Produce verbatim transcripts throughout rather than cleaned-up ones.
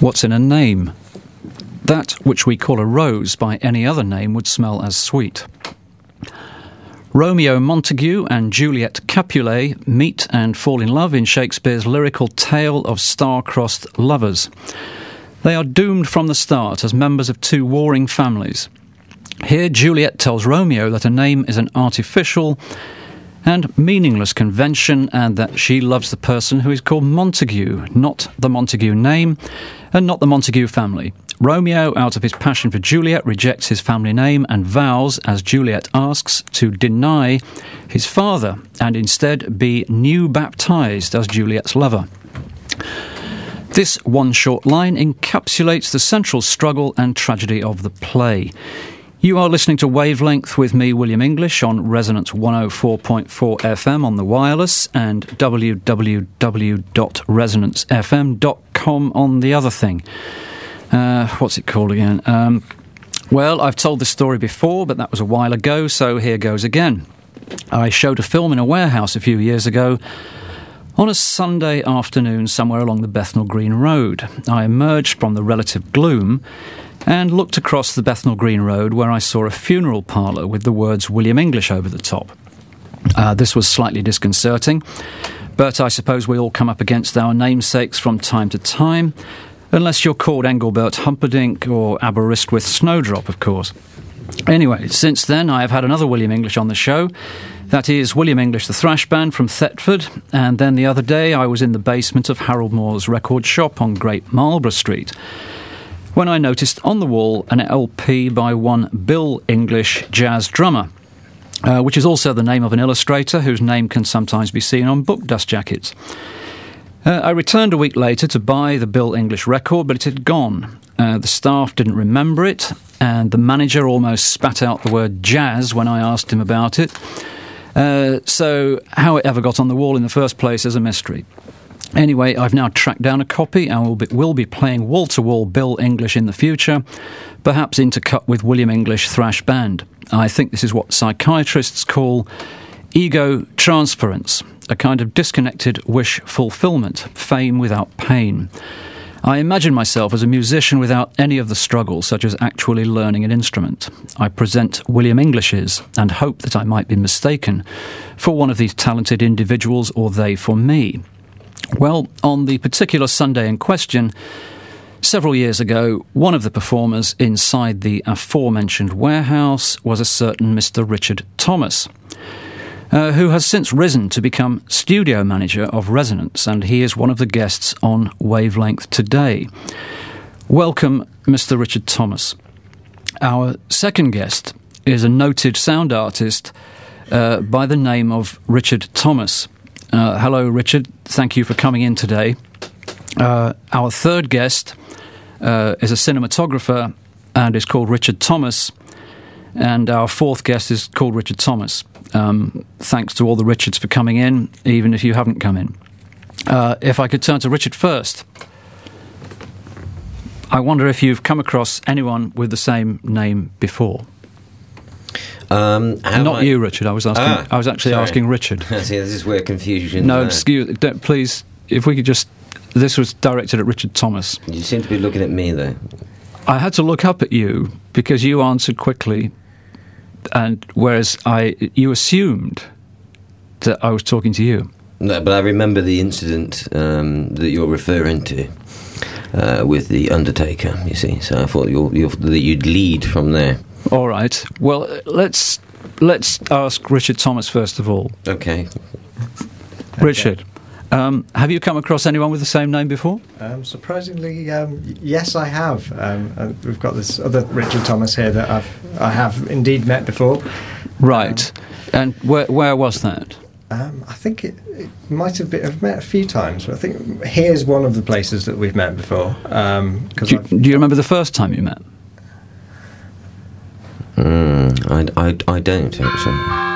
What's in a name? That which we call a rose by any other name would smell as sweet. Romeo Montague and Juliet Capulet meet and fall in love in Shakespeare's lyrical tale of star-crossed lovers. They are doomed from the start as members of two warring families. Here, Juliet tells Romeo that a name is an artificial and meaningless convention, and that she loves the person who is called Montague, not the Montague name, and not the Montague family. Romeo, out of his passion for Juliet, rejects his family name and vows, as Juliet asks, to deny his father and instead be new baptized as Juliet's lover. This one short line encapsulates the central struggle and tragedy of the play. You are listening to Wavelength with me, William English, on Resonance one oh four point four F M on the wireless and w w w dot resonance f m dot com on the other thing. Uh, what's it called again? Um, well, I've told this story before, but that was a while ago, so here goes again. I showed a film in a warehouse a few years ago on a Sunday afternoon somewhere along the Bethnal Green Road. I emerged from the relative gloom and looked across the Bethnal Green Road, where I saw a funeral parlour with the words William English over the top. Uh, this was slightly disconcerting, but I suppose we all come up against our namesakes from time to time, unless you're called Engelbert Humperdinck or Aberystwyth Snowdrop, of course. Anyway, since then I have had another William English on the show. That is William English, the thrash band from Thetford, and then the other day I was in the basement of Harold Moore's record shop on Great Marlborough Street, when I noticed on the wall an L P by one Bill English, jazz drummer, uh, which is also the name of an illustrator whose name can sometimes be seen on book dust jackets. Uh, I returned a week later to buy the Bill English record, but it had gone. Uh, the staff didn't remember it, and the manager almost spat out the word jazz when I asked him about it. Uh, so how it ever got on the wall in the first place is a mystery. Anyway, I've now tracked down a copy and will be, will be playing wall-to-wall Bill English in the future, perhaps intercut with William English thrash band. I think this is what psychiatrists call ego transference, a kind of disconnected wish fulfillment, fame without pain. I imagine myself as a musician without any of the struggles, such as actually learning an instrument. I present William Englishes and hope that I might be mistaken for one of these talented individuals, or they for me. Well, on the particular Sunday in question, several years ago, one of the performers inside the aforementioned warehouse was a certain Mister Richard Thomas, uh, who has since risen to become studio manager of Resonance, and he is one of the guests on Wavelength today. Welcome, Mister Richard Thomas. Our second guest is a noted sound artist uh, by the name of Richard Thomas. Uh, hello, Richard. Thank you for coming in today. Uh, our third guest uh, is a cinematographer and is called Richard Thomas. And our fourth guest is called Richard Thomas. Um, thanks to all the Richards for coming in, even if you haven't come in. Uh, if I could turn to Richard first. I wonder if you've come across anyone with the same name before. Um, Not I... you, Richard. I was asking. Ah, I was actually sorry. asking Richard. See, this is where confusion. No, uh, excuse. Don't, please, if we could just. This was directed at Richard Thomas. You seem to be looking at me, though. I had to look up at you because you answered quickly, and whereas I, you assumed that I was talking to you. No, but I remember the incident um, that you're referring to uh, with the Undertaker. You see, so I thought you'll, you'll, that you'd lead from there. All right. Well, let's let's ask Richard Thomas first of all. Okay. Richard, um, have you come across anyone with the same name before? Um, surprisingly, um, yes, I have. Um, uh, we've got this other Richard Thomas here that I've I have indeed met before. Right. Um, and where where was that? Um, I think it, it might have been. I've met a few times, but I think here's one of the places that we've met before. Um, do, you, do you remember the first time you met? Mm, I, I, I don't, actually.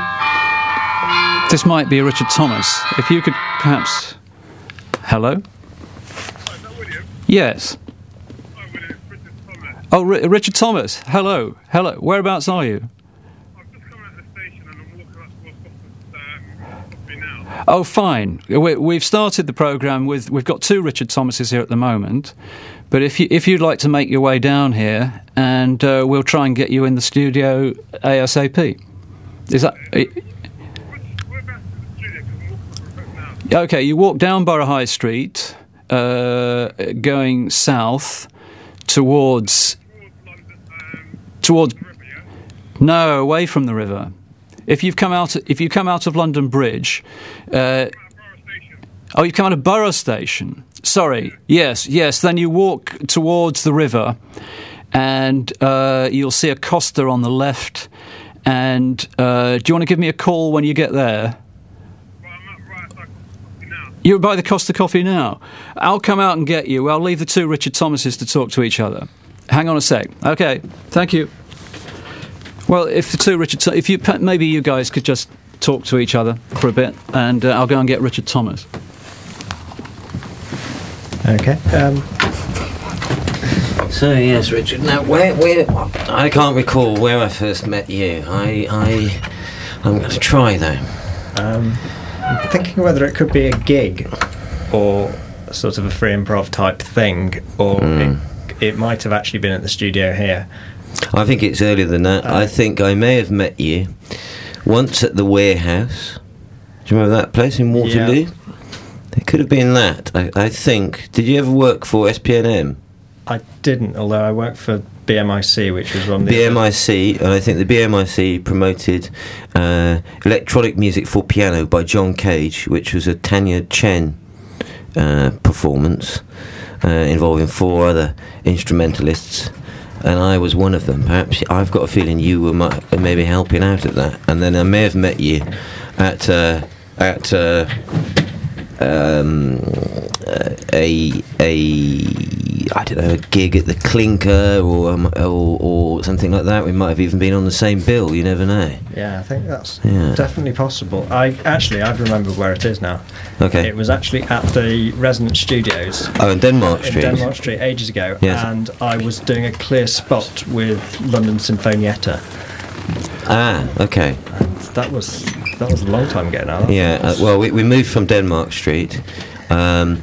This might be a Richard Thomas. If you could perhaps... Hello? Hi, is that William? Yes. Hi, William. It's Richard Thomas. Oh, R- Richard Thomas. Hello. Hello. Whereabouts are you? I've just come out of the station and I'm walking up towards Boston, um, me now. Oh, fine. We, we've started the programme with... We've got two Richard Thomases here at the moment. But if, you, if you'd like to make your way down here, and uh, we'll try and get you in the studio ASAP. Is that... Which, whereabouts is the studio? Because I'm walking for a bit now. Okay, you walk down Borough High Street, uh, going south towards... Towards London, um, Towards... the river, yeah? No, away from the river. If you've come out, if you come out of London Bridge, uh, At Borough Station. oh, you've come out of Borough Station. Sorry, yes, yes. Then you walk towards the river, and uh, you'll see a Costa on the left. And uh, do you want to give me a call when you get there? Right, I'm at right outside Coffee now. You're by the Costa Coffee now. I'll come out and get you. I'll leave the two Richard Thomases to talk to each other. Hang on a sec. Okay, thank you. Well, if the two Richard, if you maybe you guys could just talk to each other for a bit, and uh, I'll go and get Richard Thomas. Okay. Um, So yes, Richard. Now, where, where? I can't recall where I first met you. I, I, I'm going to try though. um, I'm thinking whether it could be a gig or sort of a free improv type thing, or Mm. it, it might have actually been at the studio here. I think it's earlier than that. Uh, I think I may have met you once at the warehouse. Do you remember that place in Waterloo? Yeah. It could have been that. I, I think. Did you ever work for S P N M? I didn't, although I worked for B M I C, which was one of the... B M I C, and I think the B M I C promoted uh, electronic music for piano by John Cage, which was a Tanya Chen uh, performance uh, involving four other instrumentalists, and I was one of them. Perhaps I've got a feeling you were mi- maybe helping out at that, and then I may have met you at uh, at uh, um, uh, a a I don't know, a gig at the Clinker or, um, or or something like that. We might have even been on the same bill. You never know. Yeah, I think that's Yeah. definitely possible. I actually, I've remembered where it is now. Okay. It was actually at the Resonance Studios Oh, in Denmark in Street. Denmark Street ages ago, Yes. and I was doing a clear spot with London Sinfonietta. Ah, okay. That was that was a long time ago now. That Yeah. Uh, was- well, we, we moved from Denmark Street um,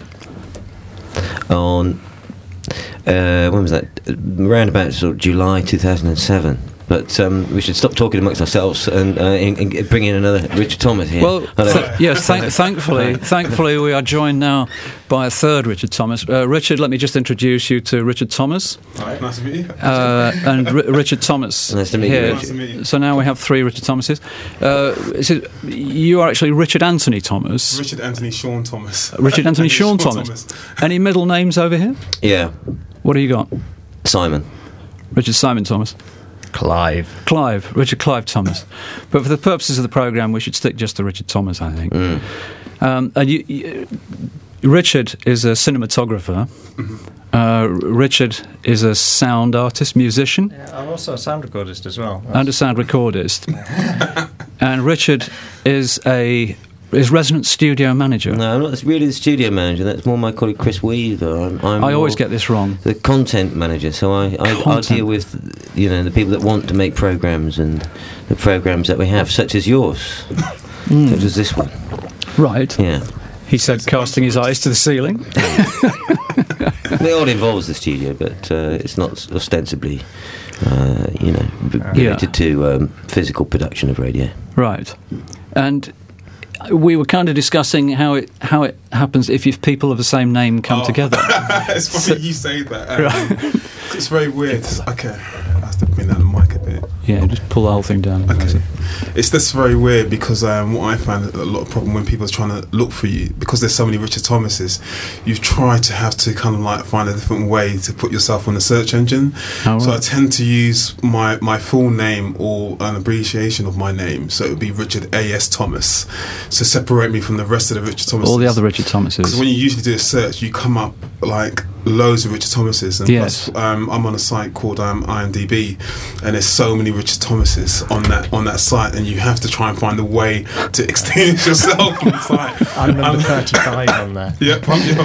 on uh, when was that? Around about sort of July two thousand seven. But um, we should stop talking amongst ourselves and, uh, and, and bring in another Richard Thomas here. Well, I don't- th- yes, thank- thankfully, thankfully we are joined now by a third Richard Thomas. Uh, Richard, let me just introduce you to Richard Thomas. Hi, nice to meet you. Uh, and R- Richard Thomas Nice to meet you, here. Richard. Nice to meet you. So now we have three Richard Thomases. Uh, is it, you are actually Richard Anthony Thomas. Richard Anthony Sean Thomas. Richard Anthony Sean Thomas. Any middle names over here? yeah, What do you got? Simon. Richard Simon Thomas. Clive. Clive. Richard Clive Thomas. But for the purposes of the programme, we should stick just to Richard Thomas, I think. Mm. Um, and you, you, Richard is a cinematographer. Uh, Richard is a sound artist, musician, Yeah, I'm also a sound recordist as well. and a sound recordist. And Richard is a is resident studio manager. No, I'm not really the studio manager. That's more my colleague Chris Weaver. I'm, I'm I always more get this wrong. the content manager. So I, I, I Content. deal with, you know, the people that want to make programs and the programs that we have, such as yours, such as this one. Right. Yeah, He said, casting his eyes to the ceiling. it all involves the studio, but uh, it's not ostensibly, uh, you know, b- Yeah. related to um, physical production of radio. Right. And we were kind of discussing how it how it happens if, if people of the same name come Oh. together. It's funny you say that. Um, It's very weird. Okay, I have to bring down the mic a bit. Yeah, just pull the whole thing down. Okay. It's just very weird because um, what I find a lot of problem when people are trying to look for you, because there's so many Richard Thomases, you've tried to have to kind of like find a different way to put yourself on the search engine. Oh, So I right. tend to use my, my full name or an abbreviation of my name. So it would be Richard A S Thomas. So separate me from the rest of the Richard Thomases. All the other Richard Because Thomases. when you usually do a search, you come up like loads of Richard Thomases, and Yes. plus, um, I'm on a site called um, IMDb, and there's so many Richard Thomases on that on that site, and you have to try and find a way to extinguish yourself from the site. I'm number Um, thirty-five on there. Yeah,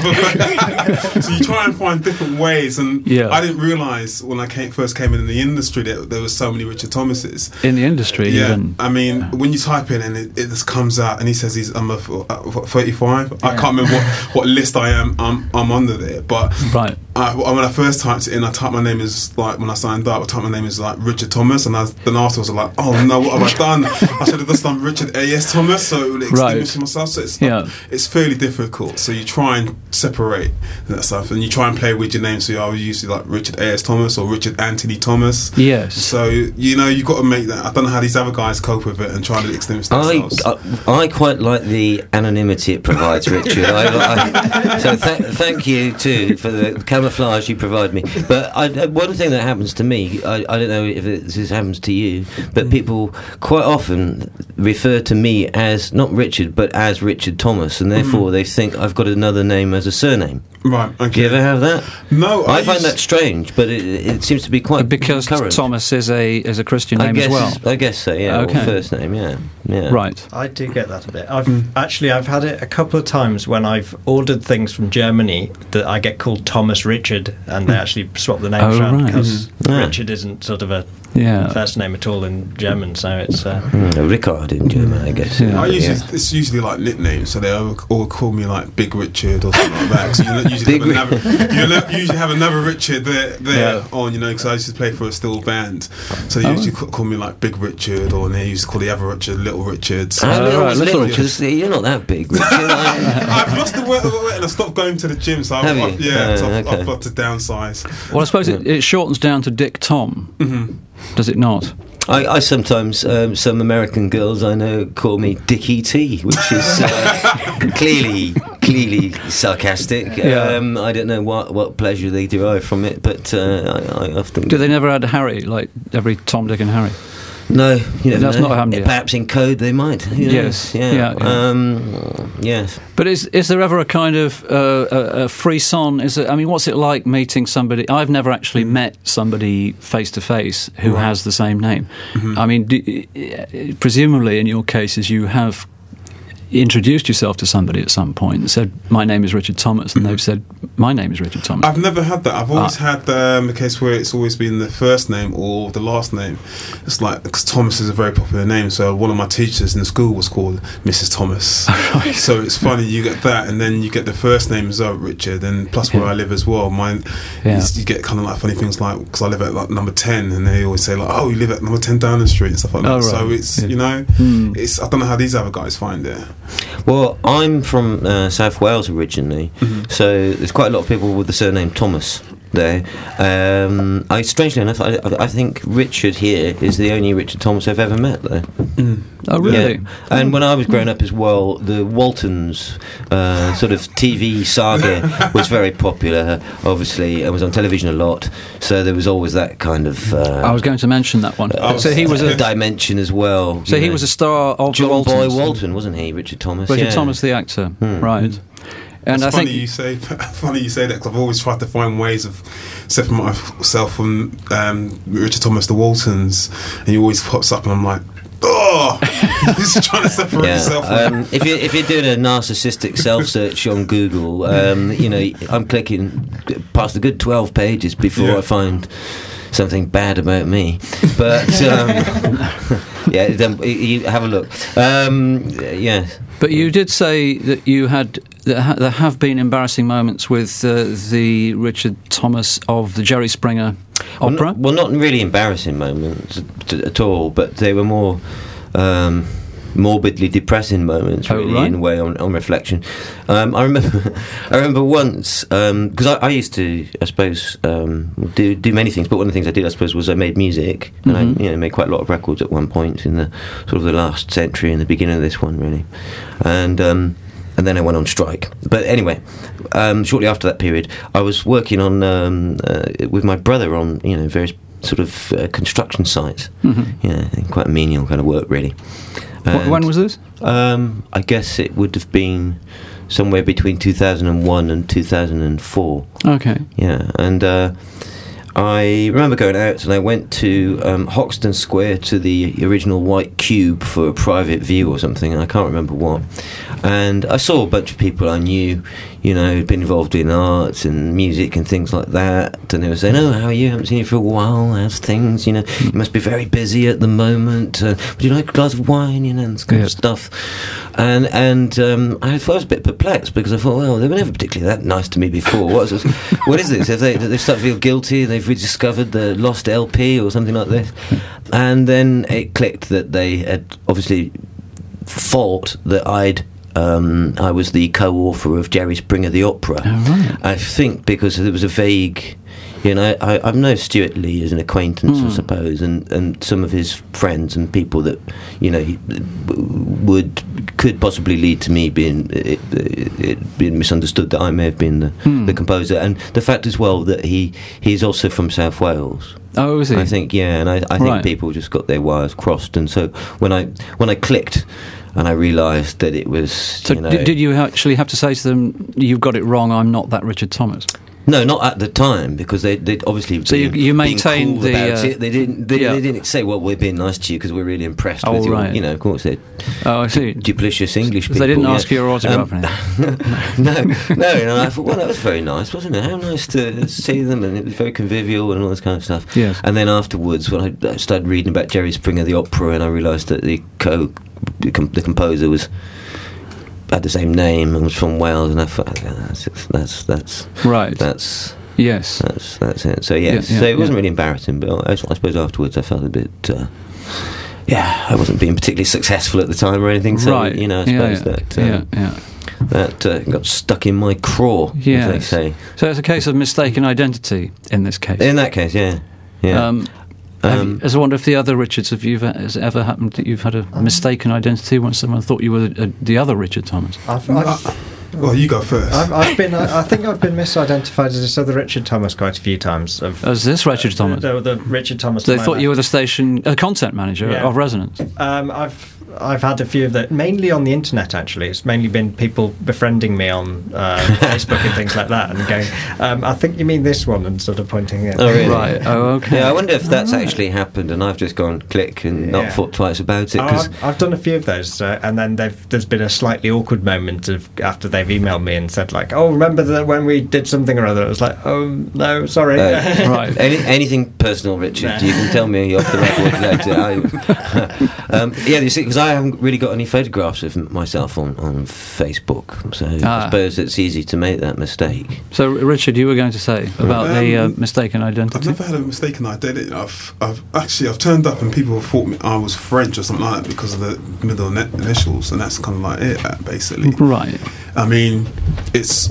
so you try and find different ways, and Yeah. I didn't realise when I came, first came in the industry that there were so many Richard Thomases. In the industry, Yeah, even. I mean, when you type in and it, it just comes out, and he says he's I'm a, uh, what, thirty-five. I Yeah. can't remember what, what list I am. I'm, I'm under there, but Right. I, when I first typed it in, I typed my name as like when I signed up. I typed my name as like Richard Thomas, and I, then afterwards I was like, oh no, what have I done? I should have just done Richard A S Thomas, so it would extinguish Right. myself. So it's Yeah. it's fairly difficult. So you try and separate that stuff, and you try and play with your name. So I was usually like Richard A S Thomas or Richard Anthony Thomas. Yes. So you know you've got to make that. I don't know how these other guys cope with it and try to extinguish I, themselves. I I quite like the anonymity it provides, Richard. I, I, so th- thank you too for the camouflage you provide me. But I, one thing that happens to me, I, I don't know if it, this happens to you, but people quite often refer to me as not Richard, but as Richard Thomas, and therefore they think I've got another name as a surname. Right. Okay. Do you ever have that? No, I, I find used- that strange, but it, it seems to be quite Because current. Thomas is a is a Christian I name guess, as well. I guess so. Yeah. Okay. Or first name. Yeah. Yeah. Right. I do get that a bit. I've actually I've had it a couple of times when I've ordered things from Germany that I get called Thomas Richard, and they actually swap the names Oh, around right. because Yeah. Richard isn't sort of a Yeah. first name at all in German. So it's uh, Mm, Rickard in German, I guess. Yeah. I usually Yeah. it's usually like nicknames, so they all, all call me like Big Richard or something like that. So you don't usually, Big have another, you don't usually have another Richard there, there Yeah. on, you know, because I used to play for a steel band, so they Oh. usually ca- call me like Big Richard, or they used to call the other Richard Little Richard. So Ah, Oh, little, right, little, little because you're not that big, Richard. I- I've lost the weight, the weight and I stopped going to the gym, so I've, Have you? I've, yeah, so Oh, I've, okay. I've got to downsize. Well, I suppose it, it shortens down to Dick Tom. Mm-hmm. Does it not? I, I sometimes, um, some American girls I know call me Dickie T, which is uh, clearly, clearly sarcastic. Yeah. Um, I don't know what, what pleasure they derive from it, but uh, I, I often... Do they never add Harry, like every Tom, Dick and Harry? No, you never That's know. not happened yet. Perhaps in code they might. Who Yes, knows? Yeah. yeah, yeah. Um, yes. But is is there ever a kind of uh, a, a frisson? Is it, I mean, what's it like meeting somebody? I've never actually met somebody face to face who Right. has the same name. Mhm. I mean, do, presumably in your cases you have introduced yourself to somebody at some point and said, "My name is Richard Thomas," and they've said, "My name is Richard Thomas." I've never had that. I've always Ah. had um, a case where it's always been the first name or the last name. It's like, because Thomas is a very popular name, so one of my teachers in school was called Missus Thomas. So it's funny, you get that, and then you get the first name as well, Richard, and plus where Yeah. I live as well. Mine, Yeah. is- you get kind of like funny things like, because I live at like number ten, and they always say like, oh, you live at number ten Downing Street and stuff like that. Oh, right. So it's, Yeah. you know, Hmm. it's I don't know how these other guys find it. Well, I'm from uh, South Wales originally, so there's quite a lot of people with the surname Thomas there. Um, I, strangely enough, I, I I think Richard here is the only Richard Thomas I've ever met, though. Oh, really? Yeah. And when I was growing up as well, the Waltons uh, sort of T V saga was very popular, obviously, and was on television a lot, so there was always that kind of... Uh, I was going to mention that one. uh, so he was a dimension as well. so you he know. was a star of John the Waltons. Boy Walton, wasn't he, Richard Thomas? Richard yeah. Thomas, the actor, Hmm. right? And it's I funny think you say funny you say that, because I've always tried to find ways of separating myself from um, Richard Thomas, the Waltons, and he always pops up, and I'm like, oh, he's trying to separate Yeah. yourself from. Um, if you if you're doing a narcissistic self search on Google, um, you know, I'm clicking past a good twelve pages before Yeah. I find something bad about me. But um, yeah, then you have a look. Um, yeah. But you did say that you had that ha- there have been embarrassing moments with uh, the Richard Thomas of the Jerry Springer Well, opera. not, well, not really embarrassing moments t- at all, but they were more um, morbidly depressing moments, Oh, really, right. in a way, on, on reflection. Um, I remember, I remember once because I, I used to, I suppose, um, do do many things, but one of the things I did, I suppose, was I made music, and Mhm. I, you know, made quite a lot of records at one point in the sort of the last century and the beginning of this one, really, and. Um, And then I went on strike. But anyway, um, shortly after that period, I was working on um, uh, with my brother on you know various sort of uh, construction sites. Mhm. Yeah, quite a menial kind of work, really. Wh- And, when was this? Um, I guess it would have been somewhere between two thousand one and two thousand four. Okay. Yeah, and uh, I remember going out and I went to um, Hoxton Square to the original White Cube for a private view or something, and I can't remember what. And I saw a bunch of people I knew, you know, who'd been involved in arts and music and things like that. And they were saying, "Oh, how are you? I haven't seen you for a while. How's things? You know, you must be very busy at the moment. Uh, would you like a glass of wine? You know, and this kind Yeah. of stuff." And and um, I was a bit perplexed because I thought, well, they were never particularly that nice to me before. What is this? What is this? Have they they start to feel guilty? They've rediscovered the lost L P or something like this? And then it clicked that they had obviously thought that I'd. Um, I was the co-author of Jerry Springer the Opera. Oh, right. I think because there was a vague, you know, I, I know Stuart Lee as an acquaintance, Mm. I suppose, and, and some of his friends and people that, you know, he, would could possibly lead to me being it, it being misunderstood that I may have been the, Mm. the composer, and the fact as well that he he's also from South Wales. Oh, is he? I think yeah, and I, I think Right. people just got their wires crossed, and so when I when I clicked. And I realised that it was. So you know, did, did you actually have to say to them, "You've got it wrong. I'm not that Richard Thomas"? no, not at the time, because they they obviously. So you- being- you being maintained cool the, about uh, it. They didn't. They, yeah. they didn't say, "Well, we're being nice to you because we're really impressed Oh, with your." right. You know, of course, they're Oh, I see. duplicitous English people. They didn't yeah. ask you your autograph Um, or anything? no, no. And I thought, well, that was very nice, wasn't it? How nice to see them, and it was very convivial and all this kind of stuff. Yes. And then afterwards, when I, I started reading about Jerry Springer the Opera, and I realised that the co, the, com- the composer was. Had the same name and was from Wales, and I thought, oh, that's that's that's Right. that's Yes. that's that's it. So yes, Yeah, yeah, so it wasn't yeah. really embarrassing, but I, I suppose afterwards I felt a bit. Uh, yeah, I wasn't being particularly successful at the time or anything. So Right. you know, I Yeah, suppose yeah. that um, yeah, yeah. that uh, got stuck in my craw, as they Yes. say. So it's a case of mistaken identity in this case. In that case, yeah, yeah. Um, have Um, you, as I wonder if the other Richards, have you has it ever happened that you've had a mistaken identity when someone thought you were the, the other Richard Thomas? I've, I've, Well, you go first. I've, I've been. I, I think I've been misidentified as this other Richard Thomas quite a few times. Of, As this Richard Thomas? The, the, the Richard Thomas. They to my thought you were left. the station uh, content manager Yeah. of Resonance. Um, I've I've had a few of that, mainly on the internet. Actually, it's mainly been people befriending me on uh, Facebook and things like that, and going, um, "I think you mean this one," and sort of pointing it. Oh, really? Right. Oh, okay. Yeah, I wonder if that's Alright. actually happened, and I've just gone click and not Yeah. thought twice about it. Oh, Cause I've, I've done a few of those, uh, and then they've, there's been a slightly awkward moment of after they've emailed me and said like, "Oh, remember that when we did something or other?" I was like, "Oh no, sorry." Uh, Right. Any, anything personal, Richard, Nah. you can tell me off the record later. I, um, yeah, you see, because I haven't really got any photographs of myself on, on Facebook, so Ah. I suppose it's easy to make that mistake. So, Richard, you were going to say about the uh, Um, mistaken I've identity? never had a mistaken identity. I've, I've actually I've turned up and people have thought me, I was French or something like that because of the middle ne- initials, and that's kind of like it, uh, basically. Right. I mean, it's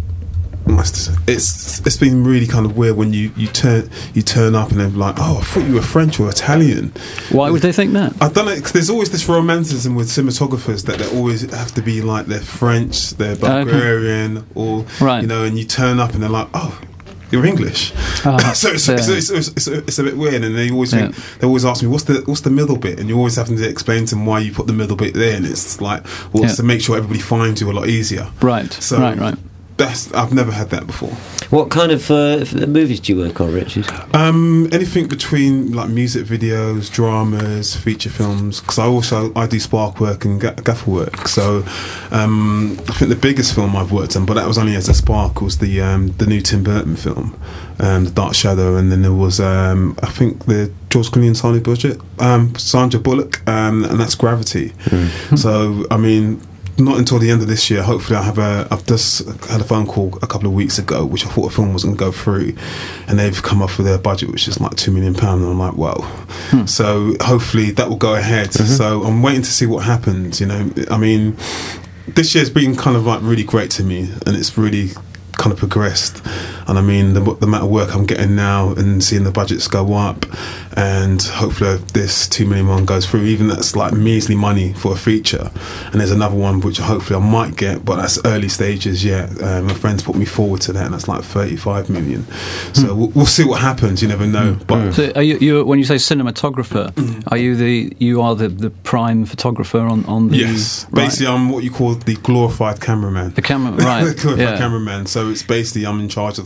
it's it's been really kind of weird when you, you turn you turn up and they're like, oh, I thought you were French or Italian. Why would they think that? I don't know, 'cause there's always this romanticism with cinematographers that they always have to be like they're French, they're Bulgarian, or Right. you know, and you turn up and they're like, oh, you're English. Ah, so it's, yeah. it's, it's, it's, it's, it's a bit weird, and they always think, Yeah. they always ask me what's the what's the middle bit, and you're always having to explain to them why you put the middle bit there, and it's like, well, Yeah. it's to make sure everybody finds you a lot easier. Right. So right. Right. that's I've never had that before. What kind of uh, f- movies do you work on, Richard? Um, anything between like music videos, dramas, feature films. Because I also I do spark work and ga- gaffer work. So um, I think the biggest film I've worked on, but that was only as a spark, was the um, the new Tim Burton film, um, The Dark Shadow, and then there was um, I think the George Clooney and Sandra Bullock, um, Sandra Bullock, um, and that's Gravity. Mm. So I mean. Not until the end of this year. Hopefully, I have a. I've just had a phone call a couple of weeks ago, which I thought a film was going to go through, and they've come up with their budget, which is like two million pounds. And I'm like, wow. Hmm. So hopefully that will go ahead. Mm-hmm. So I'm waiting to see what happens. You know, I mean, this year's been kind of like really great to me, and it's really kind of progressed. And I mean, the, the amount of work I'm getting now, and seeing the budgets go up, and hopefully this two million one goes through. Even that's like measly money for a feature. And there's another one which hopefully I might get, but that's early stages yet. Uh, my friends put me forward to that, and that's like thirty-five million. So Hmm. we'll, we'll see what happens. You never know. But So, are you, you when you say cinematographer, are you the you are the, the prime photographer on on the yes, right. basically I'm what you call the glorified cameraman. the camera, right? the glorified yeah. cameraman. So it's basically I'm in charge of the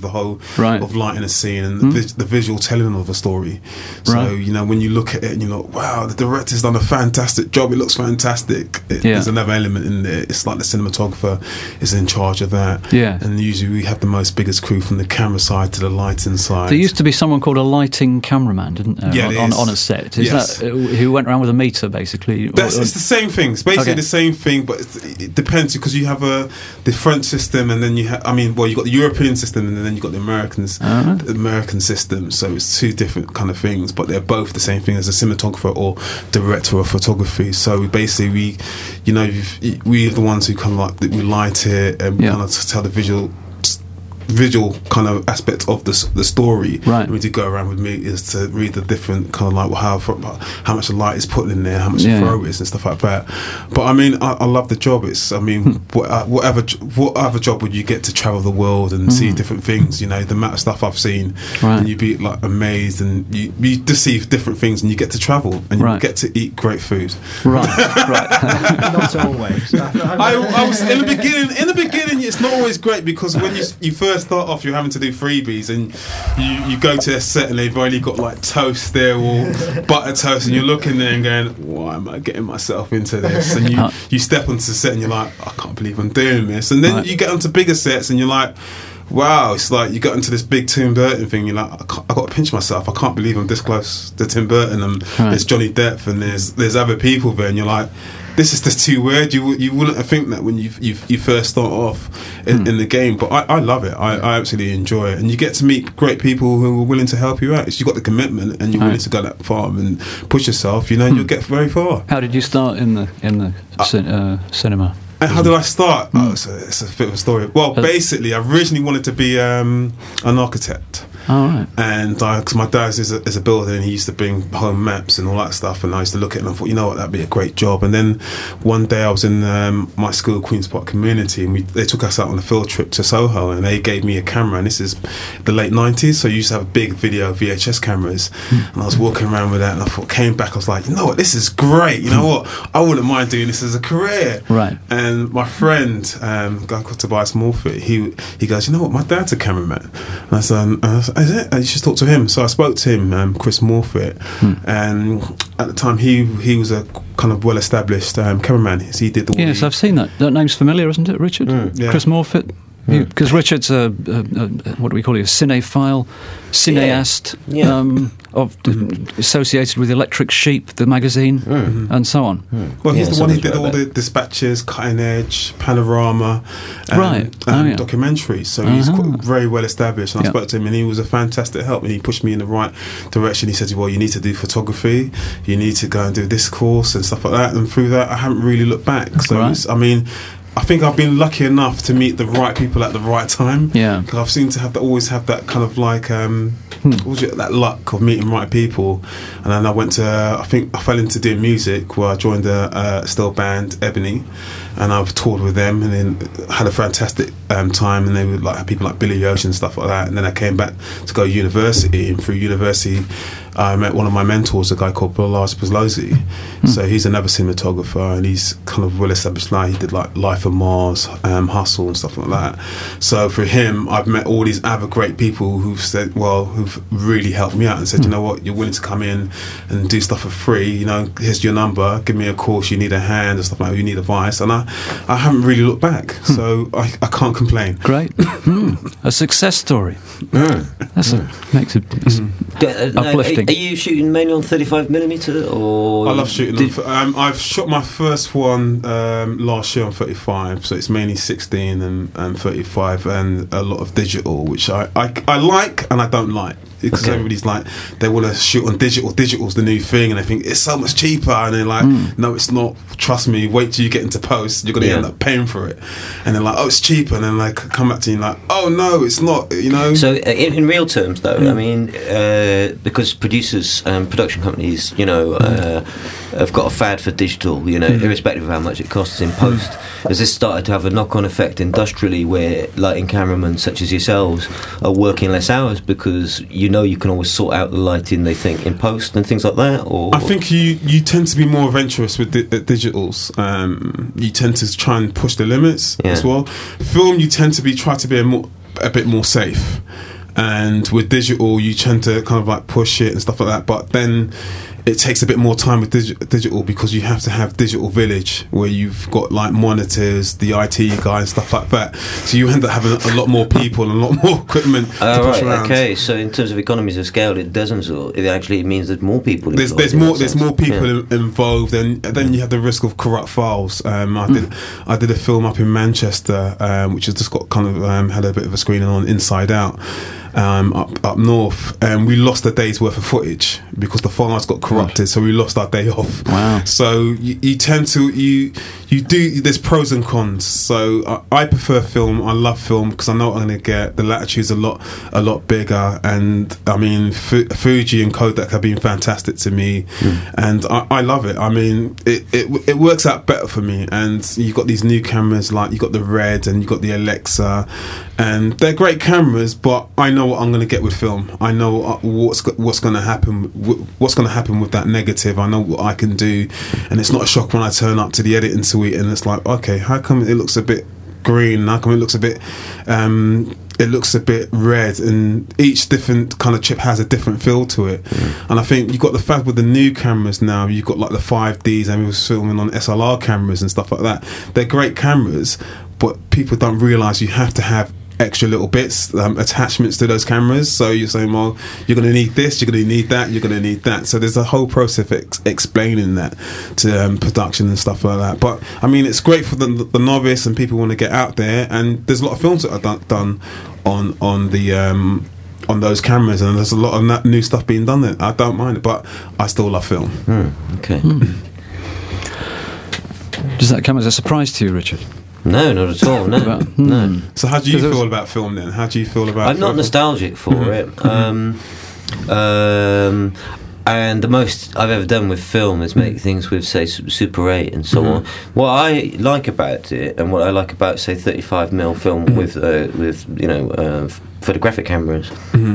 the whole Right. of lighting a scene and the, Mm. vis- the visual telling of a story. So Right. you know, when you look at it and you're like, wow, the director's done a fantastic job. It looks fantastic. It, Yeah. There's another element in there. It's like the cinematographer is in charge of that. Yeah. And usually we have the most biggest crew from the camera side to the lighting side. There used to be someone called a lighting cameraman, didn't there? Yeah, on, there on, is. on a set. Is Yes. that uh, who went around with a meter, basically? That's, Or- it's the same thing. It's basically Okay. the same thing, but it's, it depends because you have a the French system, and then you have. I mean, well, you got the European system, and then you got the Americans, Uh-huh. the American system. So it's two different kind of things, but they're both the same thing as a cinematographer or director of photography. So we basically, we, you know, you've- we're the ones who kind of like we light it and we Yeah. kind of tell the visual. visual kind of aspect of the s- the story. Right. And we do go around with me is to read the different kind of like well, how how much the light is put in there, how much Yeah. the throw is and stuff like that. But I mean, I, I love the job. It's I mean, what, uh, whatever j- what other job would you get to travel the world and see different things? You know, the amount of stuff I've seen, Right. and you'd be like amazed, and you you just see different things, and you get to travel and you Right. get to eat great food. Right, right. Not always. I, I was in the beginning. In the beginning, it's not always great because when you you first start off, you're having to do freebies, and you, you go to a set and they've only got like toast there or butter toast, and you're looking there and going, "Why am I getting myself into this?" And you Uh. you step onto the set and you're like, "I can't believe I'm doing this." And then Right. you get onto bigger sets and you're like, wow, it's like you got into this big Tim Burton thing. You're like, I, can't, I got to pinch myself. I can't believe I'm this close to Tim Burton. And Right. there's Johnny Depp and there's there's other people there, and you're like, this is just too weird. You you wouldn't think that when you you you first start off in, in the game. But I, I love it. I, I absolutely enjoy it, and you get to meet great people who are willing to help you out. If you got the commitment and you're willing Right. to go that far and push yourself, you know, you'll get very far. How did you start in the in the cin- uh, cinema? And how did I start? Oh, it's, a, it's a bit of a story. Well, Uh, basically, I originally wanted to be um, an architect. All right. And because my dad is a, is a builder, and he used to bring home maps and all that stuff, and I used to look at it and I thought, you know what, that'd be a great job. And then one day I was in um, my school, Queen's Park Community, and we, they took us out on a field trip to Soho, and they gave me a camera, and this is the late nineties, so you used to have big video V H S cameras, and I was walking around with that, and I thought, came back, I was like, you know what, this is great, you know what, I wouldn't mind doing this as a career. Right. And my friend, um, a guy called Tobias Morfitt, he he goes, you know what, my dad's a cameraman. And I said, um, I said, is it? And you should talk to him. So I spoke to him, um, Chris Morfitt, and at the time he he was a kind of well-established um, cameraman. He did the Yes, I've seen that. That name's familiar, isn't it, Richard? Mm. Yeah. Chris Morfitt? Because Richard's a, a, a, what do we call it, a cinephile, cineast, Yeah. Yeah. Um, of associated with Electric Sheep, the magazine, and so on. Well, he's Yeah, the one who something's did right all there. the dispatches, Cutting Edge, Panorama, um, Right. um, Oh, yeah. documentaries. So he's Uh-huh. quite very well established. And Yeah. I spoke to him, and he was a fantastic help, and he pushed me in the right direction. He said, "Well, you need to do photography. You need to go and do this course and stuff like that." And through that, I haven't really looked back. So Right. it's, I mean, I think I've been lucky enough to meet the right people at the right time. Yeah. Because I've seemed to have to always have that kind of like um, Hmm. what was it, that luck of meeting right people. And then I went to I think I fell into doing music where I joined a uh, still band, Ebony, and I've toured with them and then had a fantastic um, time. And they would like have people like Billy Ocean and stuff like that. And then I came back to go to university, and through university I met one of my mentors, a guy called Lars Pozlozzi. So he's another cinematographer, and he's kind of well established now. He did like Life of Mars, um, Hustle, and stuff like that. So for him, I've met all these other great people who've said, well, who've really helped me out and said, you know what, you're willing to come in and do stuff for free. You know, here's your number. Give me a course. You need a hand and stuff like that. You need advice, and I, I haven't really looked back. So I, I can't complain. Great. Hmm. A success story. That's a, makes it it's Uh, no, uplifting. Are, are you shooting mainly on thirty-five millimeter or? I love shooting. Did- on, um, I've shot my first one um, last year on thirty-five, so it's mainly sixteen and, and thirty-five, and a lot of digital, which I, I, I like and I don't like. Because Okay. everybody's like, they want to shoot on digital. Digital's the new thing, and they think it's so much cheaper. And they're like, no, it's not. Trust me. Wait till you get into post. You're gonna Yeah. end up paying for it. And they're like, oh, it's cheaper. And then like come back to you and like, oh no, it's not. You know. So, uh, in, in real terms, though, I mean, uh, because producers, um, production companies, you know, uh, have got a fad for digital, you know, irrespective of how much it costs in post, has this started to have a knock-on effect industrially, where lighting cameramen such as yourselves are working less hours because you know you can always sort out the lighting, they think, in post and things like that? Or I think you, you tend to be more adventurous with di- uh, digitals. Um, you tend to try and push the limits Yeah. as well. Film, you tend to be try to be a more a bit more safe. And with digital, you tend to kind of like push it and stuff like that. But then it takes a bit more time with digi- digital because you have to have Digital Village where you've got like monitors, the I T guy and stuff like that. So you end up having a lot more people and a lot more equipment uh, to push right, around. Okay, so in terms of economies of scale, it doesn't sort. It actually means there's more people. There's there's more there's sense. more people Yeah. in- involved, and then you have the risk of corrupt files. Um, I did I did a film up in Manchester, um, which has just got kind of um, had a bit of a screening on Inside Out. Um, up up north, and we lost a day's worth of footage because the files got corrupted. So we lost our day off. Wow. So you, you tend to you you do. There's pros and cons. So I, I prefer film. I love film because I know what I'm going to get. The latitude's a lot a lot bigger, and I mean Fu- Fuji and Kodak have been fantastic to me, mm. and I, I love it. I mean it, it it works out better for me. And you got these new cameras like you got the Red and you got the Alexa, and they're great cameras, but I know what I'm going to get with film. I know what's what's going to happen. What's going to happen with that negative. I know what I can do, and it's not a shock when I turn up to the editing suite and it's like, okay, how come it looks a bit green? How come it looks a bit? Um, it looks a bit red, and each different kind of chip has a different feel to it. Mm. And I think you've got the fact with the new cameras now, you've got like the five Ds, and we was filming on S L R cameras and stuff like that. They're great cameras, but people don't realise you have to have extra little bits, um, attachments to those cameras. So you're saying, well, you're going to need this, you're going to need that, you're going to need that. So there's a whole process of ex- explaining that to um, production and stuff like that. But I mean, it's great for the, the novice and people want to get out there. And there's a lot of films that are done, done on on the um, on those cameras, and there's a lot of that new stuff being done there. I don't mind it, but I still love film. Mm, okay. Mm. Does that come as a surprise to you, Richard? No, not at all. No, about, no. hmm. So how do you feel was, about film then? How do you feel about? I'm not film? nostalgic for Mm-hmm. it. Um, um, and the most I've ever done with film is make things with, say, Super eight and so mm-hmm. on. What I like about it, and what I like about, say, thirty-five millimeter film mm-hmm. with uh, with you know uh, photographic cameras, mm-hmm.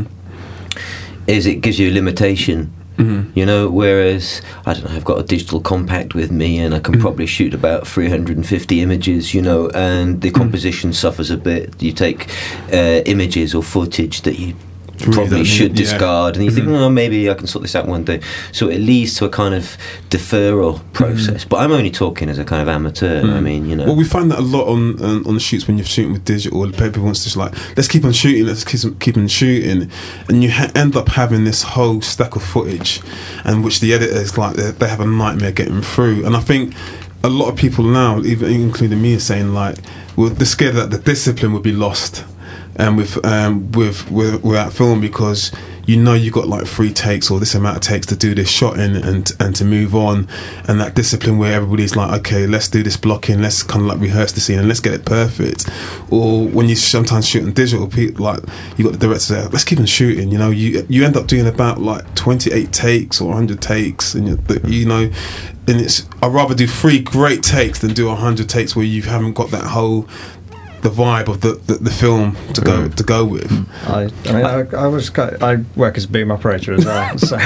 is it gives you a limitation. Mm-hmm. You know, whereas I don't know, I've got a digital compact with me, and I can mm-hmm. probably shoot about three hundred fifty images. You know, and the composition mm-hmm. suffers a bit. You take uh, images or footage that you probably really should need, discard, yeah. and you mm-hmm. think, oh, maybe I can sort this out one day. So it leads to a kind of deferral process. Mm-hmm. But I'm only talking as a kind of amateur. Mm-hmm. I mean, you know. Well, we find that a lot on um, on the shoots when you're shooting with digital. People want to just like, let's keep on shooting, let's keep keep on shooting, and you ha- end up having this whole stack of footage, and which the editors like they, they have a nightmare getting through. And I think a lot of people now, even including me, are saying like, well, they're scared that the discipline would be lost. And with um with, with with that film, because you know you got like three takes or this amount of takes to do this shot in and and to move on, and that discipline where everybody's like, okay, let's do this blocking, let's kind of like rehearse the scene and let's get it perfect. Or when you sometimes shoot in digital, people like you got the director say, let's keep on shooting. You know, you you end up doing about like twenty-eight takes or one hundred takes, and you, you know, and it's I'd rather do three great takes than do one hundred takes where you haven't got that whole. The vibe of the, the, the film to go to go with. I, I mean, I, I was quite, I work as a boom operator as well, so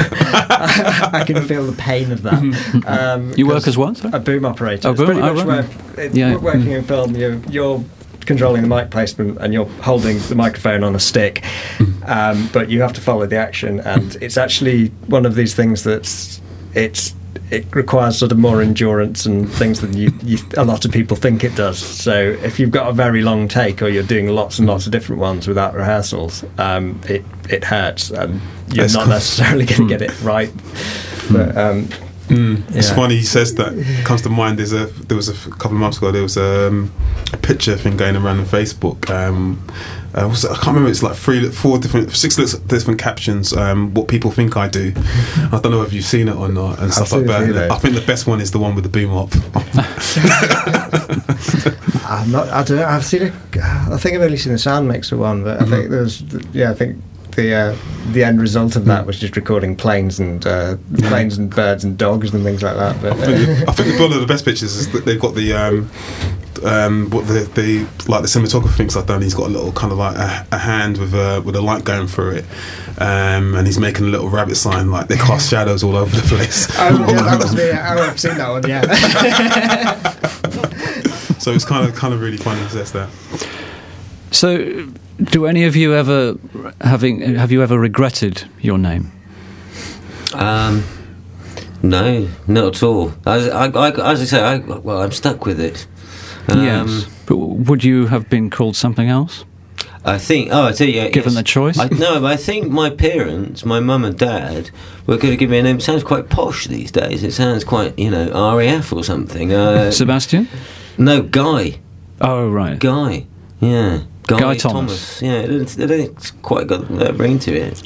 I, I can feel the pain of that. Um, you work as what? Sorry? A boom operator. Oh, it's boom, pretty oh, much right. where it, yeah. working mm. in film, you're, you're controlling the mic placement and you're holding the microphone on a stick, um, but you have to follow the action, and it's actually one of these things that's it's. It requires sort of more endurance and things than you, you, a lot of people think it does. So if you've got a very long take, or you're doing lots and lots of different ones without rehearsals, um, it it hurts, and you're That's not cool. necessarily going to get it right. But, um, mm. It's yeah. funny he says that. It comes to mind. There's a there was a f- couple of months ago. There was um, a picture thing going around on Facebook. Um, Uh, what's it? I can't remember. It's like three, four different, six different captions. Um, what people think I do. I don't know if you've seen it or not, and stuff like that. I think the best one is the one with the boom op. I'm not. I don't know. I've seen it. I think I've only seen the sound mixer one, but Mm-hmm. I think there's. Yeah, I think the uh, the end result of that was just recording planes and uh, planes and birds and dogs and things like that. But I think, I think one of the best pictures is that they've got the. Um, Um, what the, the like the cinematographer thinks I've done. He's got a little kind of like a, a hand with a with a light going through it, um, and he's making a little rabbit sign like they cast shadows all over the place. Oh, yeah, that was me. Oh, I've seen that one. Yeah. So it's kind of kind of really funny. He says that. So, do any of you ever having have you ever regretted your name? Um, no, not at all. As I, I, as I say, I, well, I'm stuck with it. Um, Yes, but would you have been called something else? I think. Oh, I tell you, Given yes. the choice? I, no, but I think my parents, my mum and dad, were going to give me a name. It sounds quite posh these days. It sounds quite, you know, R A F or something. Uh, Sebastian? no, Guy. Oh, right. Guy. Yeah. Guy, Guy Thomas. Yeah, it, it, it's quite got that ring to it.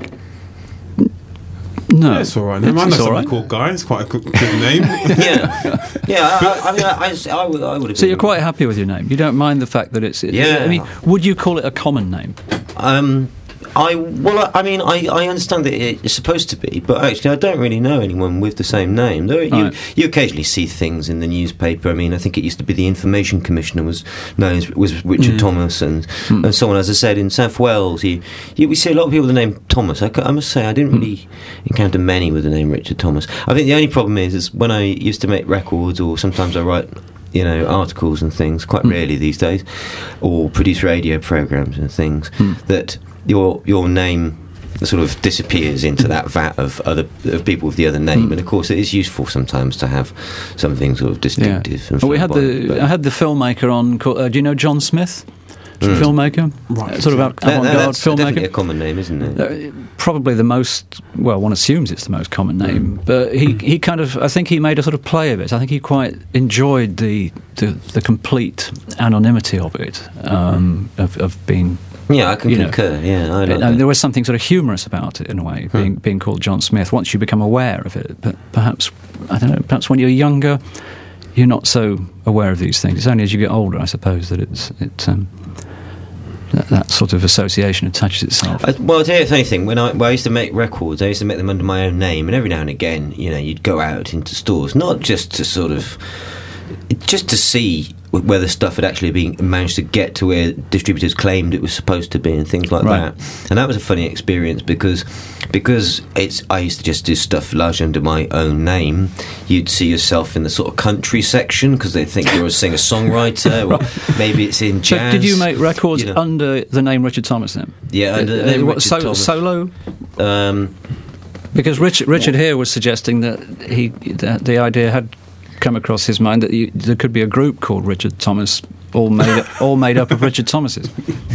No, Yeah, it's all right. I know It's- it's all someone right. called Guy. It's quite a good, good name. Yeah, yeah. I, I, I mean, I, I, I would, I would have. So been, you're quite happy with your name. You don't mind the fact that it's. Yeah. I mean, would you call it a common name? Um, I well, I, I mean, I, I understand that it's supposed to be, but actually, I don't really know anyone with the same name. Though you Right. you occasionally see things in the newspaper. I mean, I think it used to be the Information Commissioner was known as was Richard Mm. Thomas, and Mm. and someone, as I said, in South Wales, you, you we see a lot of people with the name Thomas. I, ca- I must say, I didn't really encounter many with the name Richard Thomas. I think the only problem is, is when I used to make records, or sometimes I write, you know, articles and things, quite Mm. rarely these days, or produce radio programs and things, Mm. that your your name sort of disappears into that vat of other of people with the other name, Mm. and of course it is useful sometimes to have something sort of distinctive. And Well, we had flamboyant, the but- I had the filmmaker on. Called, uh, do you know John Smith? The Mm. filmmaker, Right. Uh, sort of av- That- that- avant-garde that's definitely a filmmaker. common name, isn't it? Uh, probably the most, well, one assumes it's the most common name, Mm. but he, he kind of, I think he made a sort of play of it. I think he quite enjoyed the the, the complete anonymity of it, um, of, of being. Yeah, I can you know, concur. Yeah, I like And that. there was something sort of humorous about it in a way, being being called John Smith. Once you become aware of it, but perhaps I don't know. Perhaps when you're younger, you're not so aware of these things. It's only as you get older, I suppose, that it's it. Um, that, that sort of association attaches itself. I, well, I'll tell you the funny thing. When I, when I used to make records, I used to make them under my own name, and every now and again, you know, you'd go out into stores, not just to sort of, just to see whether stuff had actually been managed to get to where distributors claimed it was supposed to be, and things like Right. that. And that was a funny experience because because it's I used to just do stuff largely under my own name. You'd see yourself in the sort of country section because they think you're a singer songwriter, or maybe it's in So jazz. did you make records you know. under the name Richard Thomas then? Yeah, under the Uh, name what, Richard so- Thomas. Solo? Um, Because Richard, Richard here was suggesting that he that the idea had come across his mind that you, there could be a group called Richard Thomas, all made all made up of Richard Thomases.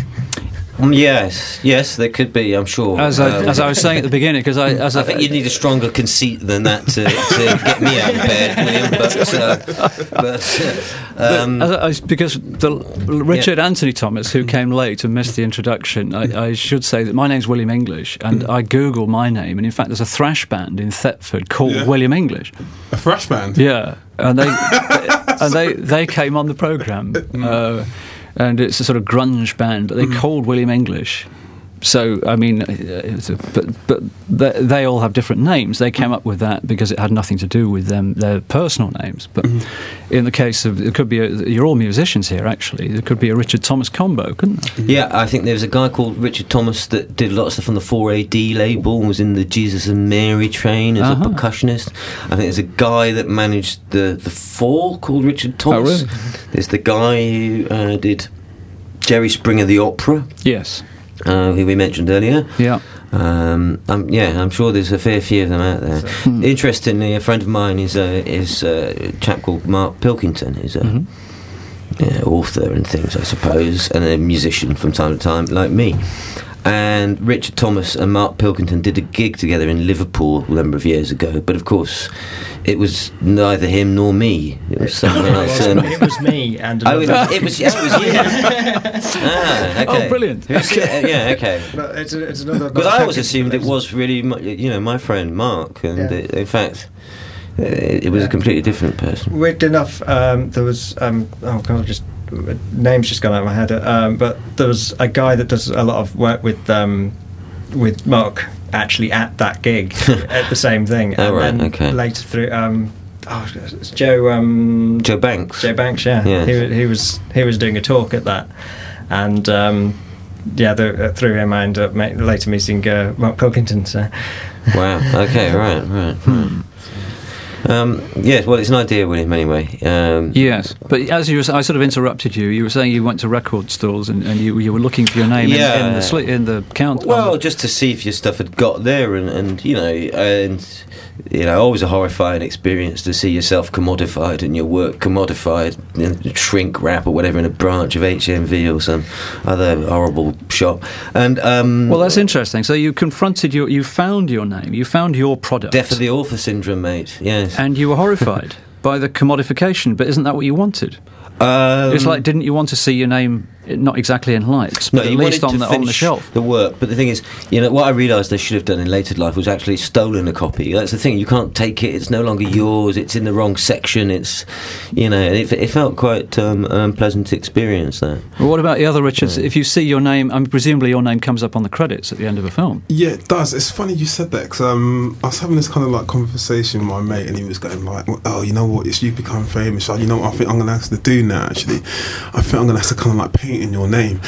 Um, yes, yes, there could be. I'm sure. As I, Um, as I was saying at the beginning, because I, as I think you need a stronger conceit than that to, to get me out of bed, William. But, uh, but uh, um, As I, because the Richard Anthony Thomas, who came late and missed the introduction, I, I should say that my name's William English, and I googled my name, and in fact, there's a thrash band in Thetford called Yeah. William English. A thrash band. Yeah, and they and they they came on the program, uh, and it's a sort of grunge band, but they called William English. So I mean, it's a, but but they, they all have different names. They came up with that because it had nothing to do with them their personal names. But in the case of it could be a, you're all musicians here actually. There could be a Richard Thomas combo, couldn't there? yeah, I think there was a guy called Richard Thomas that did a lot of stuff on the four A D label and was in the Jesus and Mary train as Uh-huh. a percussionist. I think there's a guy that managed the, the Fall called Richard Thomas. really? There's the guy who uh, did Jerry Springer the Opera, Yes. uh, who we mentioned earlier. Yeah. Um, um, yeah, I'm sure there's a fair few of them out there. Hmm. Interestingly, a friend of mine is a is a chap called Mark Pilkington, who's a Mhm. yeah, author and things, I suppose, and a musician from time to time, like me. And Richard Thomas and Mark Pilkington did a gig together in Liverpool a number of years ago, but of course, it was neither him nor me. It was someone It else. was, and- it was me and Oh, it another. was, it was, yeah, it was you. ah, okay. Oh, brilliant. Who's- yeah, okay. But it's, it's another. Because I always assumed it was really, mu- you know, my friend Mark, and Yeah. it, in fact, uh, it was a Yeah. completely different person. Weird enough, um, there was um, oh god, just name's just gone out of my head. Um, but there was a guy that does a lot of work with um, with Mark actually at that gig at the same thing. Oh, and right, then okay. later through, um, oh, it's Joe um, Joe Banks. Joe Banks, yeah, Yes. he, wa- he was he was doing a talk at that, and. Um, yeah, the, uh, through him I ended up ma- later meeting uh, Mark Pilkington. So. Wow. Okay. Right. Right. Right. Um, yeah, well, it's an idea, William. Anyway. Um, yes, but as you, were, I sort of interrupted you. You were saying you went to record stores and, and you you were looking for your name yeah. in, in the sli- in the count. Well, the just to see if your stuff had got there, and, and you know, and you know, always a horrifying experience to see yourself commodified and your work commodified, you know, shrink wrap or whatever in a branch of H M V or some other horrible shop. And um, well, that's interesting. So you confronted your, you found your name, you found your product. Death of the author syndrome, mate. Yes, and you were horrified by the commodification. But isn't that what you wanted? Um, it's like, didn't you want to see your name not exactly in lights, but no, at you least wanted on to the on the finish shelf? The work, but the thing is, you know, what I realised they should have done in later life was actually stolen a copy. That's the thing; you can't take it; it's no longer yours. It's in the wrong section. It's, you know, it, it felt quite um, an unpleasant experience. That. Well, what about the other Richards? Yeah. If you see your name, I mean, presumably your name comes up on the credits at the end of a film. Yeah, it does. It's funny you said that because um, I was having this kind of like conversation with my mate, and he was going like, "Oh, you know what? It's you become famous. Like, you know what? I think I'm going to have to do now. Actually, I think I'm going to have to kind of like paint in your name."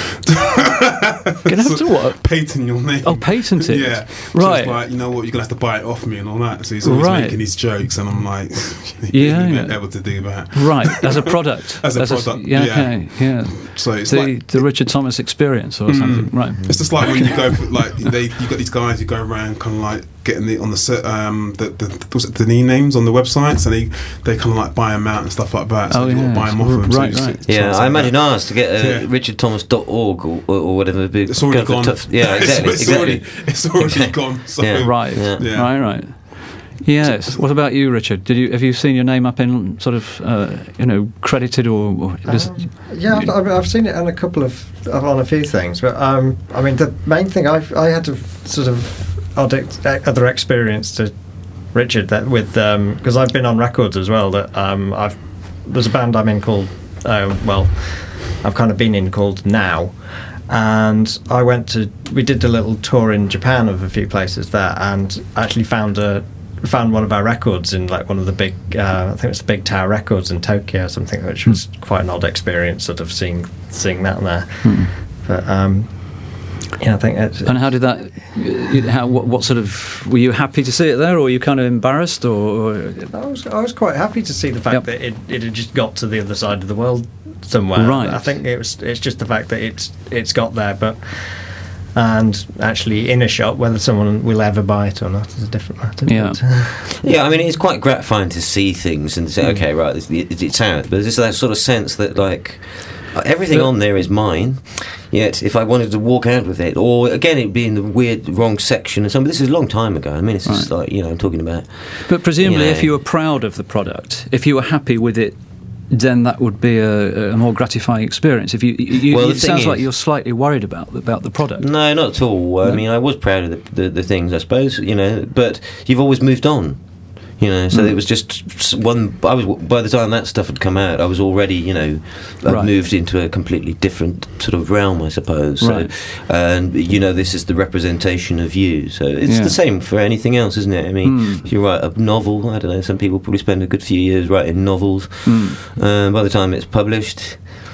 Gonna have to what? Patent your name. Oh, patent it. Yeah, right. So like, you know what? You're gonna have to buy it off me and all that. So he's always right. making these jokes, and I'm like, yeah, yeah. yeah. able to do that. Right, as a product. as a as product. A, yeah, yeah. okay, yeah. So it's the, like the Richard Thomas experience or mm, something. Right. It's just like when you go for, like they you got these guys who go around kind of like getting the on the set um the the was it the name names on the websites, and they they kind of like buy them out and stuff like that. So oh, you yeah. got to buy them off them. Right, so right. Yeah, I like imagine that. ours to get uh, yeah. richard thomas dot org or, or, or whatever. Big, It's already gone. Tough, yeah, exactly. it's, it's exactly. already it's already gone. So. Yeah. Right. Yeah. Yeah. Right. Right. Yes. What about you, Richard? Did you have you seen your name up in sort of uh, you know credited or? or just, um, yeah, I've, I've, I've seen it on a couple of on a few things, but um, I mean the main thing I I had to sort of odd ex- other experience to Richard that with because um, I've been on records as well that um, I've there's a band I'm in called uh, well I've kind of been in called Now. And I went to, we did a little tour in Japan of a few places there, and actually found a found one of our records in like one of the big, uh, I think it was the Big Tower Records in Tokyo or something, which was mm. quite an odd experience, sort of seeing seeing that there. Mm. But um, yeah, I think. It's, and how did that? How what, what sort of were you happy to see it there, or were you kind of embarrassed, or? or I was I was quite happy to see the fact yep. that it it had just got to the other side of the world somewhere. Right. I think it was. It's just the fact that it's it's got there, but and actually in a shop, whether someone will ever buy it or not is a different matter. Yeah. But, uh, yeah. I mean, it's quite gratifying to see things and say, mm. okay, right, it's, it's out. But there's that sort of sense that like everything but, on there is mine. Yet, if I wanted to walk out with it, or again, it'd be in the weird wrong section or something. This is a long time ago. I mean, it's just right. like you know, I'm talking about. But presumably, you know, if you were proud of the product, if you were happy with it, then that would be a, a more gratifying experience. If you, you well, it sounds is, like you're slightly worried about about the product. No, not at all. No? I mean, I was proud of the, the the things, I suppose. You know, but you've always moved on. You know, so mm. it was just one. I was by the time that stuff had come out, I was already, you know, I'd right. moved into a completely different sort of realm, I suppose. Right. So, and you know, this is the representation of you. So it's yeah. the same for anything else, isn't it? I mean, mm. if you write a novel, I don't know. Some people probably spend a good few years writing novels. Mm. Um, by the time it's published,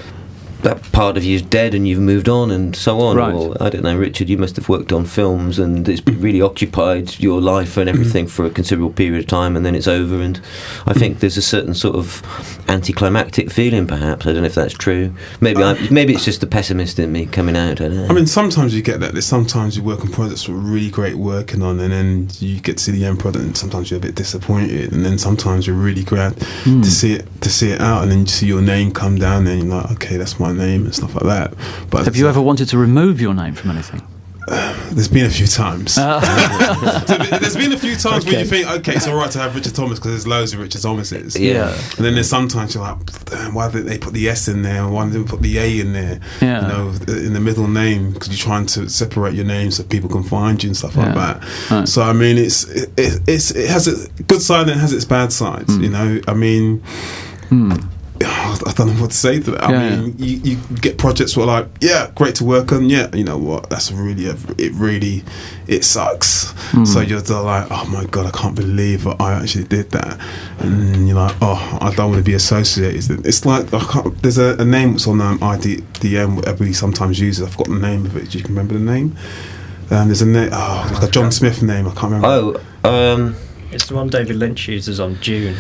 that part of you's dead and you've moved on and so on. Right. Or, I don't know, Richard, you must have worked on films and it's really occupied your life and everything for a considerable period of time, and then it's over, and I think there's a certain sort of anticlimactic feeling, perhaps. I don't know if that's true. Maybe uh, I, maybe it's just the pessimist in me coming out. I don't know. I mean, sometimes you get that. There's sometimes you work on projects that are really great working on, and then you get to see the end product, and sometimes you're a bit disappointed, and then sometimes you're really glad mm. to see it to see it out, and then you see your name come down, and you're like, okay, that's my name and stuff like that. But have you ever wanted to remove your name from anything? Uh, there's been a few times. Uh. There's been a few times okay. where you think, okay, it's all right to have Richard Thomas because there's loads of Richard Thomases. Yeah. And then there's sometimes you're like, damn, why did they put the S in there? Why did they put the A in there? Yeah. You know, in the middle name, because you're trying to separate your name so people can find you and stuff yeah. like that. Right. So I mean, it's it, it, it's it has a good side and it has its bad sides. Mm. You know, I mean. Mm. I don't know what to say to that. Yeah, I mean, yeah. you, you get projects where like, yeah, great to work on. Yeah, you know what? That's really, a, it really, it sucks. Mm. So you're like, oh my god, I can't believe that I actually did that. And you're like, oh, I don't want to be associated. It's like I can't, there's a, a name that's on um, I D M that everybody sometimes uses. I've got the name of it. Do you remember the name? Um, there's a name, oh, like a John Smith name. I can't remember. Oh, um. It's the one David Lynch uses on Dune.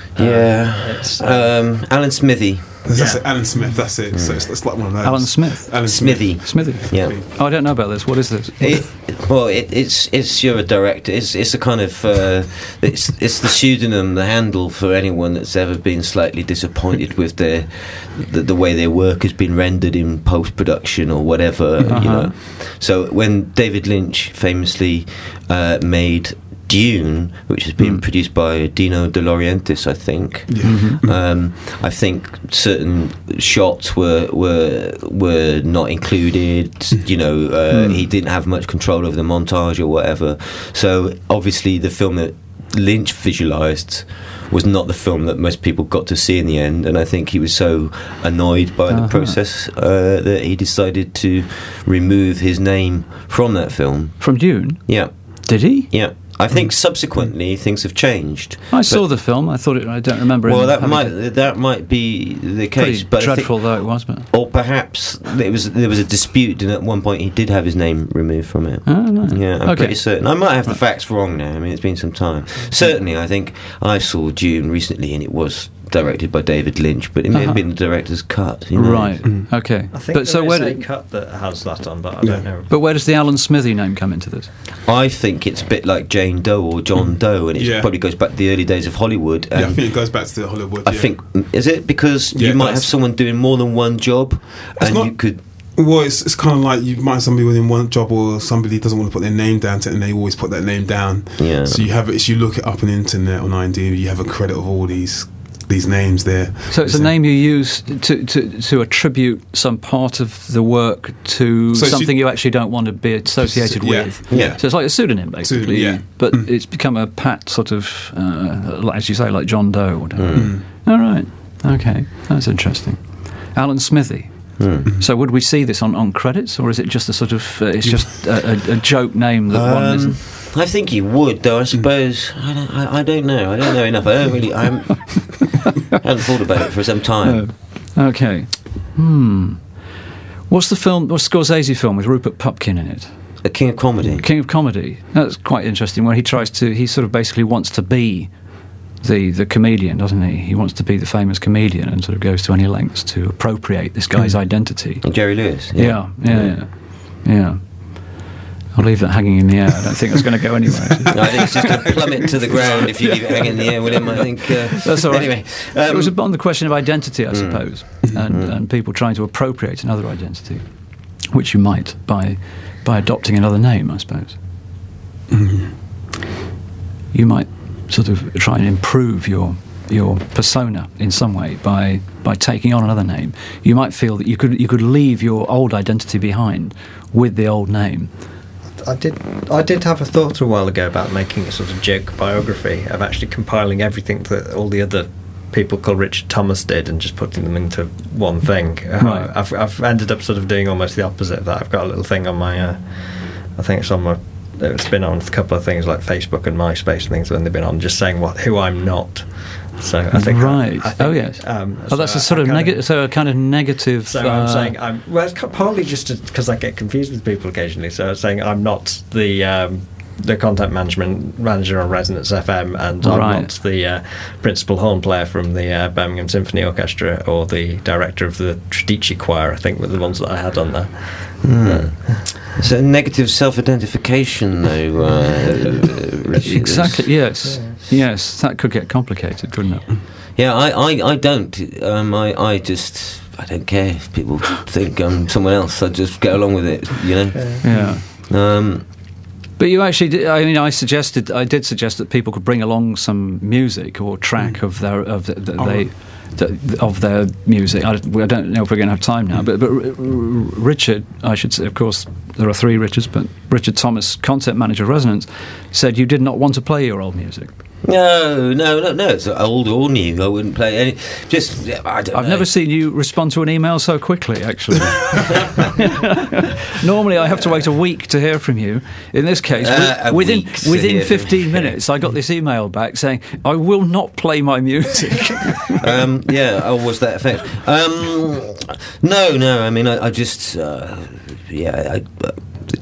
Yeah. Um, it's, uh, Um, Alan Smithy. That's Yeah. it, Alan Smith. That's it. So it's, it's like one of those. Alan Smith. Alan Smithy. Smithy. Yeah. Oh, I don't know about this. What is this? It, well, it, it's it's you're a director. It's it's a kind of uh, it's it's the pseudonym, the handle for anyone that's ever been slightly disappointed with their the, the way their work has been rendered in post production or whatever. Uh-huh. You know. So when David Lynch famously uh, made Dune, which has been Mm. produced by Dino De Laurentiis, I think. Yeah. Mhm. Um, I think certain shots were were were not included. You know, uh, Mm. he didn't have much control over the montage or whatever. So obviously, the film that Lynch visualised was not the film that most people got to see in the end. And I think he was so annoyed by Uh-huh. the process uh, that he decided to remove his name from that film. From Dune? Yeah, Did he? yeah. I think subsequently things have changed. I saw the film. I thought it. I don't remember. Well, him that having might it. that might be the Pretty case, but I dreadful think, though it was. But or perhaps it was there was a dispute, and at one point he did have his name removed from it. oh, no. Yeah, I'm Okay. pretty certain. I might have the facts wrong now. I mean, it's been some time. Certainly, I think I saw Dune recently, and it was directed by David Lynch, but it may Uh-huh. have been the director's cut. You know? Right. Okay. I think but so there where? is a Did, cut that has that on, but I Yeah. don't know. but where does the Alan Smithy name come into this? I think it's a bit like Jane Doe or John Doe, and it Yeah. probably goes back to the early days of Hollywood. Yeah, I And think it goes back to the Hollywood. I yeah. think is it because Yeah, you it might does. have someone doing more than one job, It's and not- you could. Well, it's, it's kind of like you might have somebody within one job, or somebody doesn't want to put their name down to it, and they always put that name down. Yeah. So you have it. So you look it up on the internet on I M D B, you have a credit of all these these names there. So it's a So- name you use to, to, to attribute some part of the work to So she- something you actually don't want to be associated Yeah. with. Yeah. So it's like a pseudonym, basically. Pseudonym, yeah. But Mm. it's become a pat sort of, uh, like- as you say, like John Doe or whatever. Mm. All right. Okay. That's interesting. Alan Smithy. Mm. So would we see this on, on credits, or is it just a sort of, uh, it's just a, a, a joke name that one Um, isn't? I think you would, though. I suppose I don't. I, I don't know. I don't know enough. I don't really. I'm, I haven't thought about it for some time. Oh. Okay. Hmm. What's the film, what's Scorsese film with Rupert Pupkin in it? The King of Comedy. King of Comedy. That's quite interesting. Where he tries to, he sort of basically wants to be the the comedian, doesn't he? He wants to be the famous comedian, and sort of goes to any lengths to appropriate this guy's identity. Jerry Lewis. Yeah, yeah, yeah, yeah. I'll leave that hanging in the air. I don't think it's going to go anywhere. No, I think it's just going to plummet to the ground if you leave it hanging in the air, William. I think. Uh, That's all right. Anyway, it was um, on the question of identity, I suppose, and, Mm. and people trying to appropriate another identity, which you might by by adopting another name, I suppose. You might sort of try and improve your your persona in some way by by taking on another name. You might feel that you could you could leave your old identity behind with the old name. I did. I did have a thought a while ago about making a sort of joke biography of actually compiling everything that all the other people called Richard Thomas did and just putting them into one thing. Uh, Right. I've I've ended up sort of doing almost the opposite of that. I've got a little thing on my. Uh, I think it's on my. It's been on a couple of things like Facebook and MySpace and things when they've been on, just saying what who I'm not. So I think Right. I, I think, Oh, yes. Um, Oh, that's so a sort I of kinda- negative. So a kind of negative. So uh, I'm saying I'm well. It's partly just because I get confused with people occasionally. So I'm saying I'm not the um, the content management manager on Resonance F M, and I'm Right. not the uh, principal horn player from the uh, Birmingham Symphony Orchestra or the director of the Tradici Choir. I think were the ones that I had on there. it's a negative self-identification, though. Uh, Richard. Exactly. Yes. Yes. That could get complicated, couldn't it? Yeah, I, I, I don't. Um, I, I just. I don't care if people think I'm someone else. I just get along with it, you know. Yeah. Um, But you actually, did, I mean, I suggested, I did suggest that people could bring along some music or track of their of the, the, Oh. they. the- of their music. I, I don't know if we're going to have time now, but, but R- R- Richard, I should say, of course, there are three Richards, but Richard Thomas, concept manager of Resonance, said you did not want to play your old music. no, no, no, no. It's old or new. I wouldn't play any. Just. yeah, I don't I've know. never seen you respond to an email so quickly, actually. Normally, I have to wait a week to hear from you. In this case, Uh, wi- a within week to within hear from fifteen you. minutes, I got this email back saying, I will not play my music. um, yeah, oh, was that effect? Um, no, no. I mean, I, I just, uh, yeah, I, uh,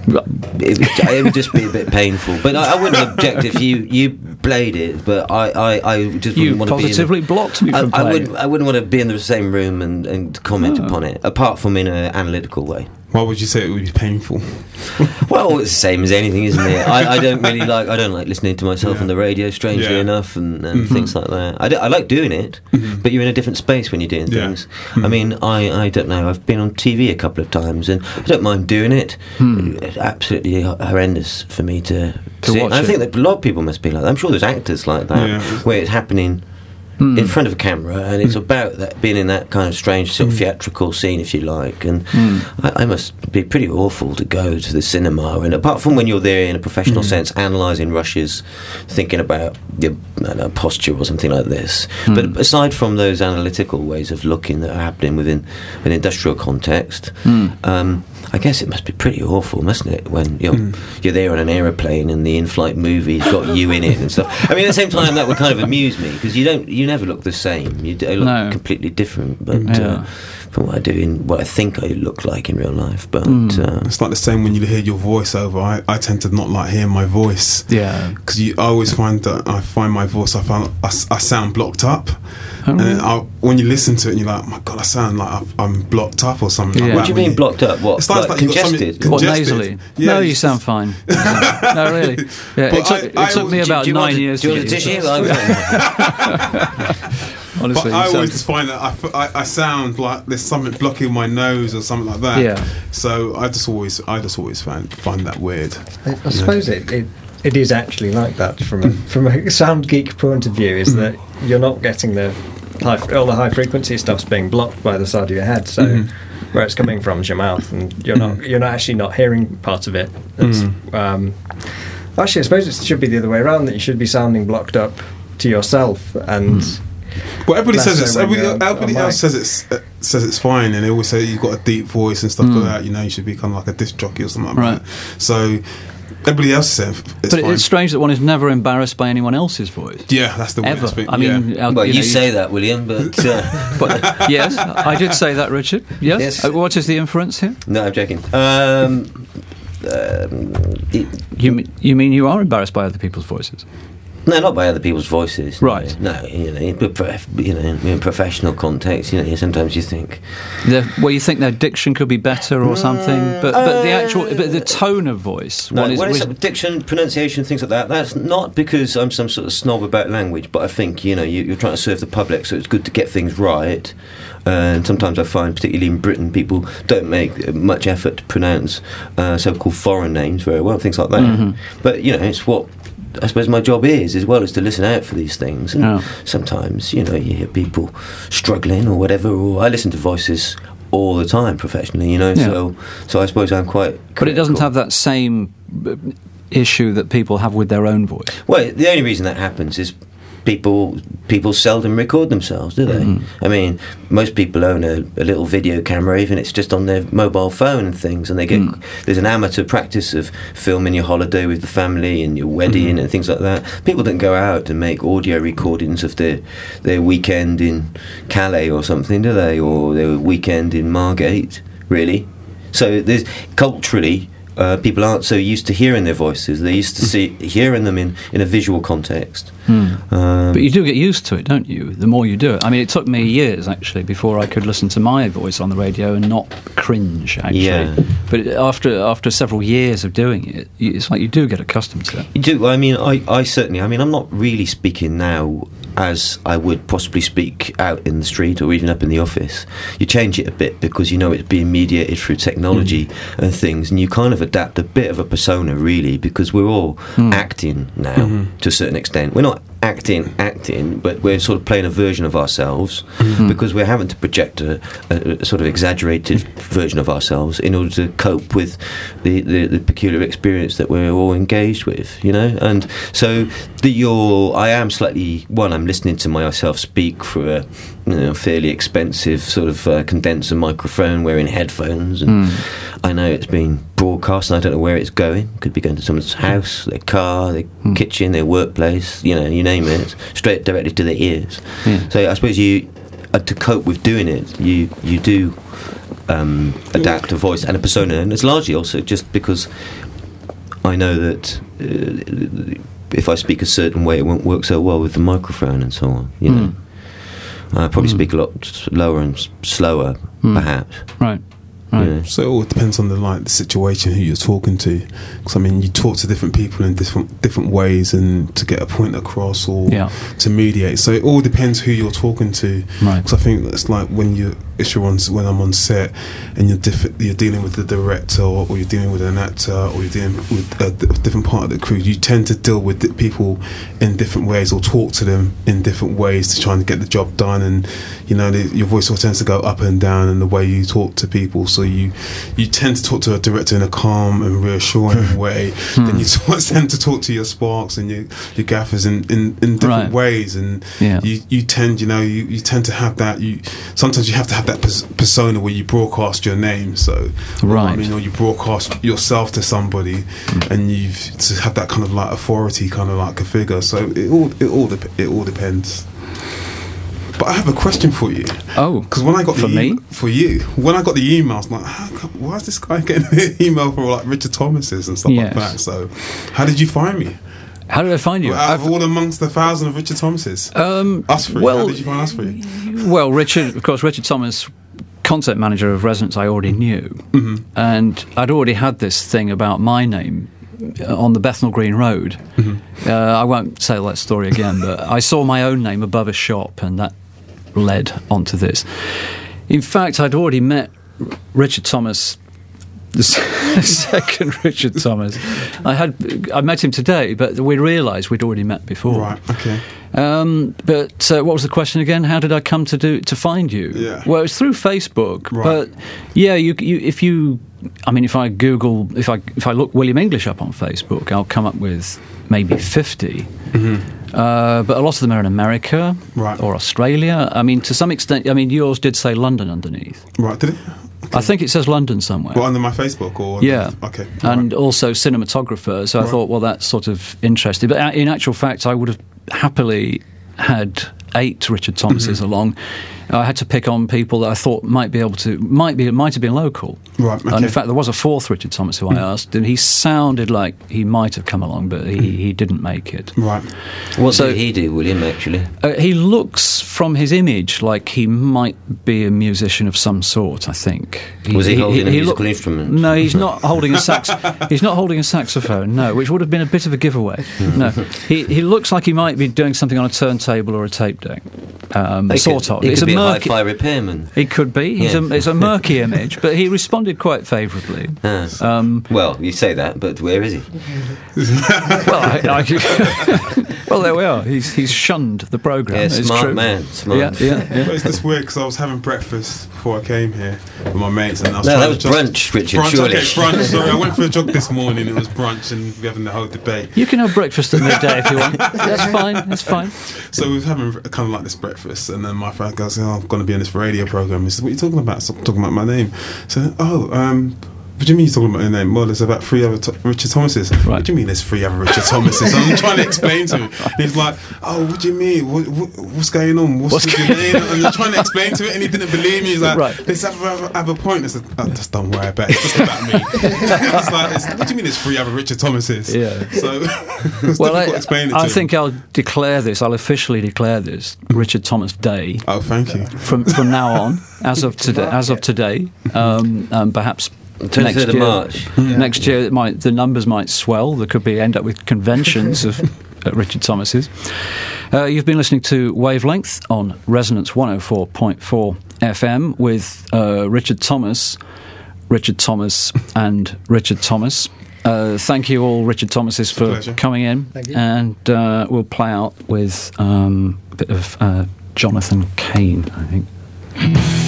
It would, it would just be a bit painful, but I, I wouldn't object if you, you played it. But I, I, I just you wouldn't want to be. positively in the, blocked me I, from I playing. wouldn't. I wouldn't want to be in the same room and, and comment Oh. upon it, apart from in an analytical way. Why would you say it would be painful? Well, it's the same as anything, isn't it? I, I don't really like. I don't like listening to myself Yeah. on the radio. Strangely Yeah. enough, and, and Mm-hmm. things like that. I, do, I like doing it, Mm-hmm. but you're in a different space when you're doing Yeah. things. Mhm. I mean, I, I don't know. I've been on T V a couple of times, and I don't mind doing it. Hmm. It's absolutely ho- horrendous for me to, To see. watch I it. think that a lot of people must be like that. I'm sure there's actors like that, Yeah. where it's happening. Hmm. In front of a camera, and it's about that being in that kind of strange sort of theatrical scene, if you like. And Hmm. I, I must be pretty awful to go to the cinema. And apart from when you're there in a professional sense, analysing rushes, thinking about your I don't know, posture or something like this. Hmm. But aside from those analytical ways of looking that are happening within an industrial context, Hmm. um, I guess it must be pretty awful, mustn't it, when you're you're there on an aeroplane and the in-flight movie's got you in it and stuff. I mean, at the same time, that would kind of amuse me because you don't, you never look the same. You do look No. completely different, but Yeah. uh, from what I do in what I think I look like in real life. But Mm. uh, It's like the same when you hear your voice over. I, I tend to not like hearing my voice. Yeah. Because you I always find that I find my voice, I find I, s- I sound blocked up. Oh, And then really? I, when you listen to it and you're like, oh my God, I sound like I've, I'm blocked up or something Yeah. like what that. do you when mean blocked up? What, It's like- like, it's like you've got something- congested? What, congested. nasally? Yeah, no, you you sound just- fine. no, really. Yeah, But it took, I- it I took me always- about do you want nine a- years do you to want a get tissue? used to I'm- Honestly, But I you always sound- just find that I, f- I, I sound like there's something blocking my nose or something like that. Yeah. So I just always I just always find find that weird. I, I suppose it, it it is actually like that from a, from a sound geek point of view. Is that you're not getting the high, all the high frequency stuff's being blocked by the side of your head, so Mhm. where it's coming from is your mouth, and you're not you're not actually not hearing part of it. It's, um, actually, I suppose it should be the other way around. That you should be sounding blocked up to yourself, and But everybody Less says so it's when everybody, you're on- everybody on else mic. says it's uh, says it's fine, and they always say you've got a deep voice and stuff like that. You know, you should become like a disc jockey or something like Right. that. So everybody else says it's But fine. it's strange that one is never embarrassed by anyone else's voice. Yeah, that's the Ever. weirdest thing. I mean, yeah. uh, Well, you know, say that, William, but uh, But, yes, I did say that, Richard. Yes. Yes. Uh, what is the inference here? no, I'm joking. Um, um, it- You mean, you mean you are embarrassed by other people's voices? No, not by other people's voices. no. Right. No, you know, in, prof- you know, in professional context, you know, sometimes you think, The, well, you think their diction could be better or something, but but the actual, but the tone of voice. no, one is, when it's was- diction, pronunciation, things like that, that's not because I'm some sort of snob about language, but I think, you know, you, you're trying to serve the public, so it's good to get things right. And sometimes I find, particularly in Britain, people don't make much effort to pronounce uh, so-called foreign names very well, things like that. Mm-hmm. But, you know, it's what I suppose my job is, as well, is to listen out for these things. And Yeah. sometimes, you know, you hear people struggling or whatever, or I listen to voices all the time professionally, you know, Yeah. so so I suppose I'm quite but it doesn't critical. have that same uh, issue that people have with their own voice. Well, the only reason that happens is people people seldom record themselves, do they? Mm-hmm. I mean, most people own a, a little video camera, even if it's just on their mobile phone and things, and they get Mm. there's an amateur practice of filming your holiday with the family and your wedding Mm-hmm. and things like that. People don't go out and make audio recordings of their their weekend in Calais or something, do they? Or their weekend in Margate, really? So there's culturally. Uh, people aren't so used to hearing their voices. They're used to see hearing them in, in a visual context. Um, But you do get used to it, don't you? The more you do it. I mean, it took me years actually before I could listen to my voice on the radio and not cringe. Actually, Yeah. but after after several years of doing it, you- it's like you do get accustomed to it. You do. I mean, I, I certainly. I mean, I'm not really speaking now as I would possibly speak out in the street or even up in the office. You change it a bit because you know it's being mediated through technology Mm. and things, and you kind of adapt a bit of a persona, really, because we're all Mm. acting now Mm-hmm. to a certain extent. We're not acting, acting, but we're sort of playing a version of ourselves Mm-hmm. because we're having to project a, a, a sort of exaggerated version of ourselves in order to cope with the, the, the peculiar experience that we're all engaged with, you know. And so the your I am slightly one. I'm listening to myself speak through a you know, fairly expensive sort of uh, condenser microphone, wearing headphones, and I know it's being broadcast, and I don't know where it's going. Could be going to someone's house, their car, their kitchen, their workplace. You know, you name it, straight directly to their ears. Yeah. So I suppose you, uh, to cope with doing it, you you do um, adapt a voice and a persona, and it's largely also just because I know that uh, if I speak a certain way, it won't work so well with the microphone and so on. You know, mm. I probably mm. speak a lot slower and s- slower, mm. perhaps. Right. Right. Yeah. So it all depends on the like the situation, who you're talking to. Because I mean, you talk to different people in different different ways, and to get a point across or yeah. to mediate. So it all depends who you're talking to. Right. Because I think it's like when you, if you're on, when I'm on set, and you're diff- you're dealing with the director, or, or you're dealing with an actor, or you're dealing with a d- different part of the crew. You tend to deal with the people in different ways, or talk to them in different ways to try and get the job done. And you know, the, your voice all tends to go up and down, and the way you talk to people. So you you tend to talk to a director in a calm and reassuring way. Then you t- tend to talk to your sparks and your, your gaffers in, in, in different right. ways, and yeah. you, you tend you know you, you tend to have that you sometimes you have to have that pers- persona where you broadcast your name, so right. I mean, or you broadcast yourself to somebody, mm. and you to have that kind of like authority, kind of like a figure. So it all it all dep- it all depends. But I have a question for you. Oh, because when I got for the me, e- for you, when I got the emails, I'm like, how come, why is this guy getting an email for like Richard Thomas's and stuff yes. like that? So, how did you find me? How did I find you? Well, out of I've, all amongst the thousand of Richard Thomas's, um, us three. Well, how did you find us three? Well, Richard, of course, Richard Thomas, concept manager of Resonance, I already knew, mm-hmm. and I'd already had this thing about my name on the Bethnal Green Road. Mm-hmm. Uh, I won't say that story again, but I saw my own name above a shop, and that led onto this. In fact, I'd already met Richard Thomas, the second Richard Thomas. I had I met him today, but we realised we'd already met before. Right. Okay. Um, but uh, what was the question again? How did I come to do to find you? Yeah. Well, it was through Facebook. Right. But yeah, you, you if you, I mean, if I Google, if I if I look William English up on Facebook, I'll come up with maybe fifty. Mm-hmm. Uh, but a lot of them are in America right. or Australia. I mean, to some extent, I mean, yours did say London underneath. Right, did it? Okay. I think it says London somewhere. Well, under my Facebook or... Yeah. The, okay. And right. also cinematographer, so I right. thought, well, that's sort of interesting. But in actual fact, I would have happily had eight Richard Thomases mm-hmm. along. I had to pick on people that I thought might be able to, might be, might have been local. Right, okay. And in fact, there was a fourth Richard Thomas who I asked, and he sounded like he might have come along, but he, he didn't make it. Right. What so, did he do, William, actually? Uh, he looks, from his image, like he might be a musician of some sort, I think. He, Was he, he holding he, a he musical look, instrument? No, he's not holding a sax. He's not holding a saxophone, no, which would have been a bit of a giveaway. No, he he looks like he might be doing something on a turntable or a tape deck. Um, he sort could, of. He it's could a be murky, a hi-fi repairman. He could be. He's yeah. a, it's a murky image, but he responded quite favourably. Ah. Um, well, you say that, but where is he? well, I, I, well, there we are. He's he's shunned the programme. Yeah, it's smart true. man. Smart. Yeah, yeah, yeah. But it's this weird because I was having breakfast before I came here with my mates, and I was No, trying that was to just, brunch, Richard. Brunch, surely. okay, brunch. Sorry, I went for a jog this morning. It was brunch, and we're having the whole debate. You can have breakfast at midday if you want. That's fine. That's fine. So we were having kind of like this breakfast, and then my friend goes, "Oh, I'm going to be on this radio program." He says, "What are you talking about?" So I'm talking about my name. So, oh, um. What do you mean you're talking about your name? Well, there's about three other to- Richard Thomases. Right. What do you mean there's three other Richard Thomases? I'm trying to explain to him. And he's like, oh, what do you mean? What, what, what's going on? What's, what's your name? And I'm trying to explain to it, and he didn't believe me. He's like, right. let's have, have, have a point. I said, oh, just don't worry about it. It's just about me. It's like, it's, what do you mean there's three other Richard Thomases? Yeah. So it's well, difficult I, to explain it I to think him. I'll declare this, I'll officially declare this Richard Thomas Day. Oh, thank you. From from now on, as of today, as of today, um, um, perhaps next year, of March. Yeah. Next year, it might, the numbers might swell. There could be end up with conventions of uh, Richard Thomases. Uh, you've been listening to Wavelength on Resonance one oh four point four F M with uh, Richard Thomas, Richard Thomas, and Richard Thomas. Uh, thank you all, Richard Thomases, for coming in. Thank you. And uh, we'll play out with um, a bit of uh, Jonathan Cain, I think.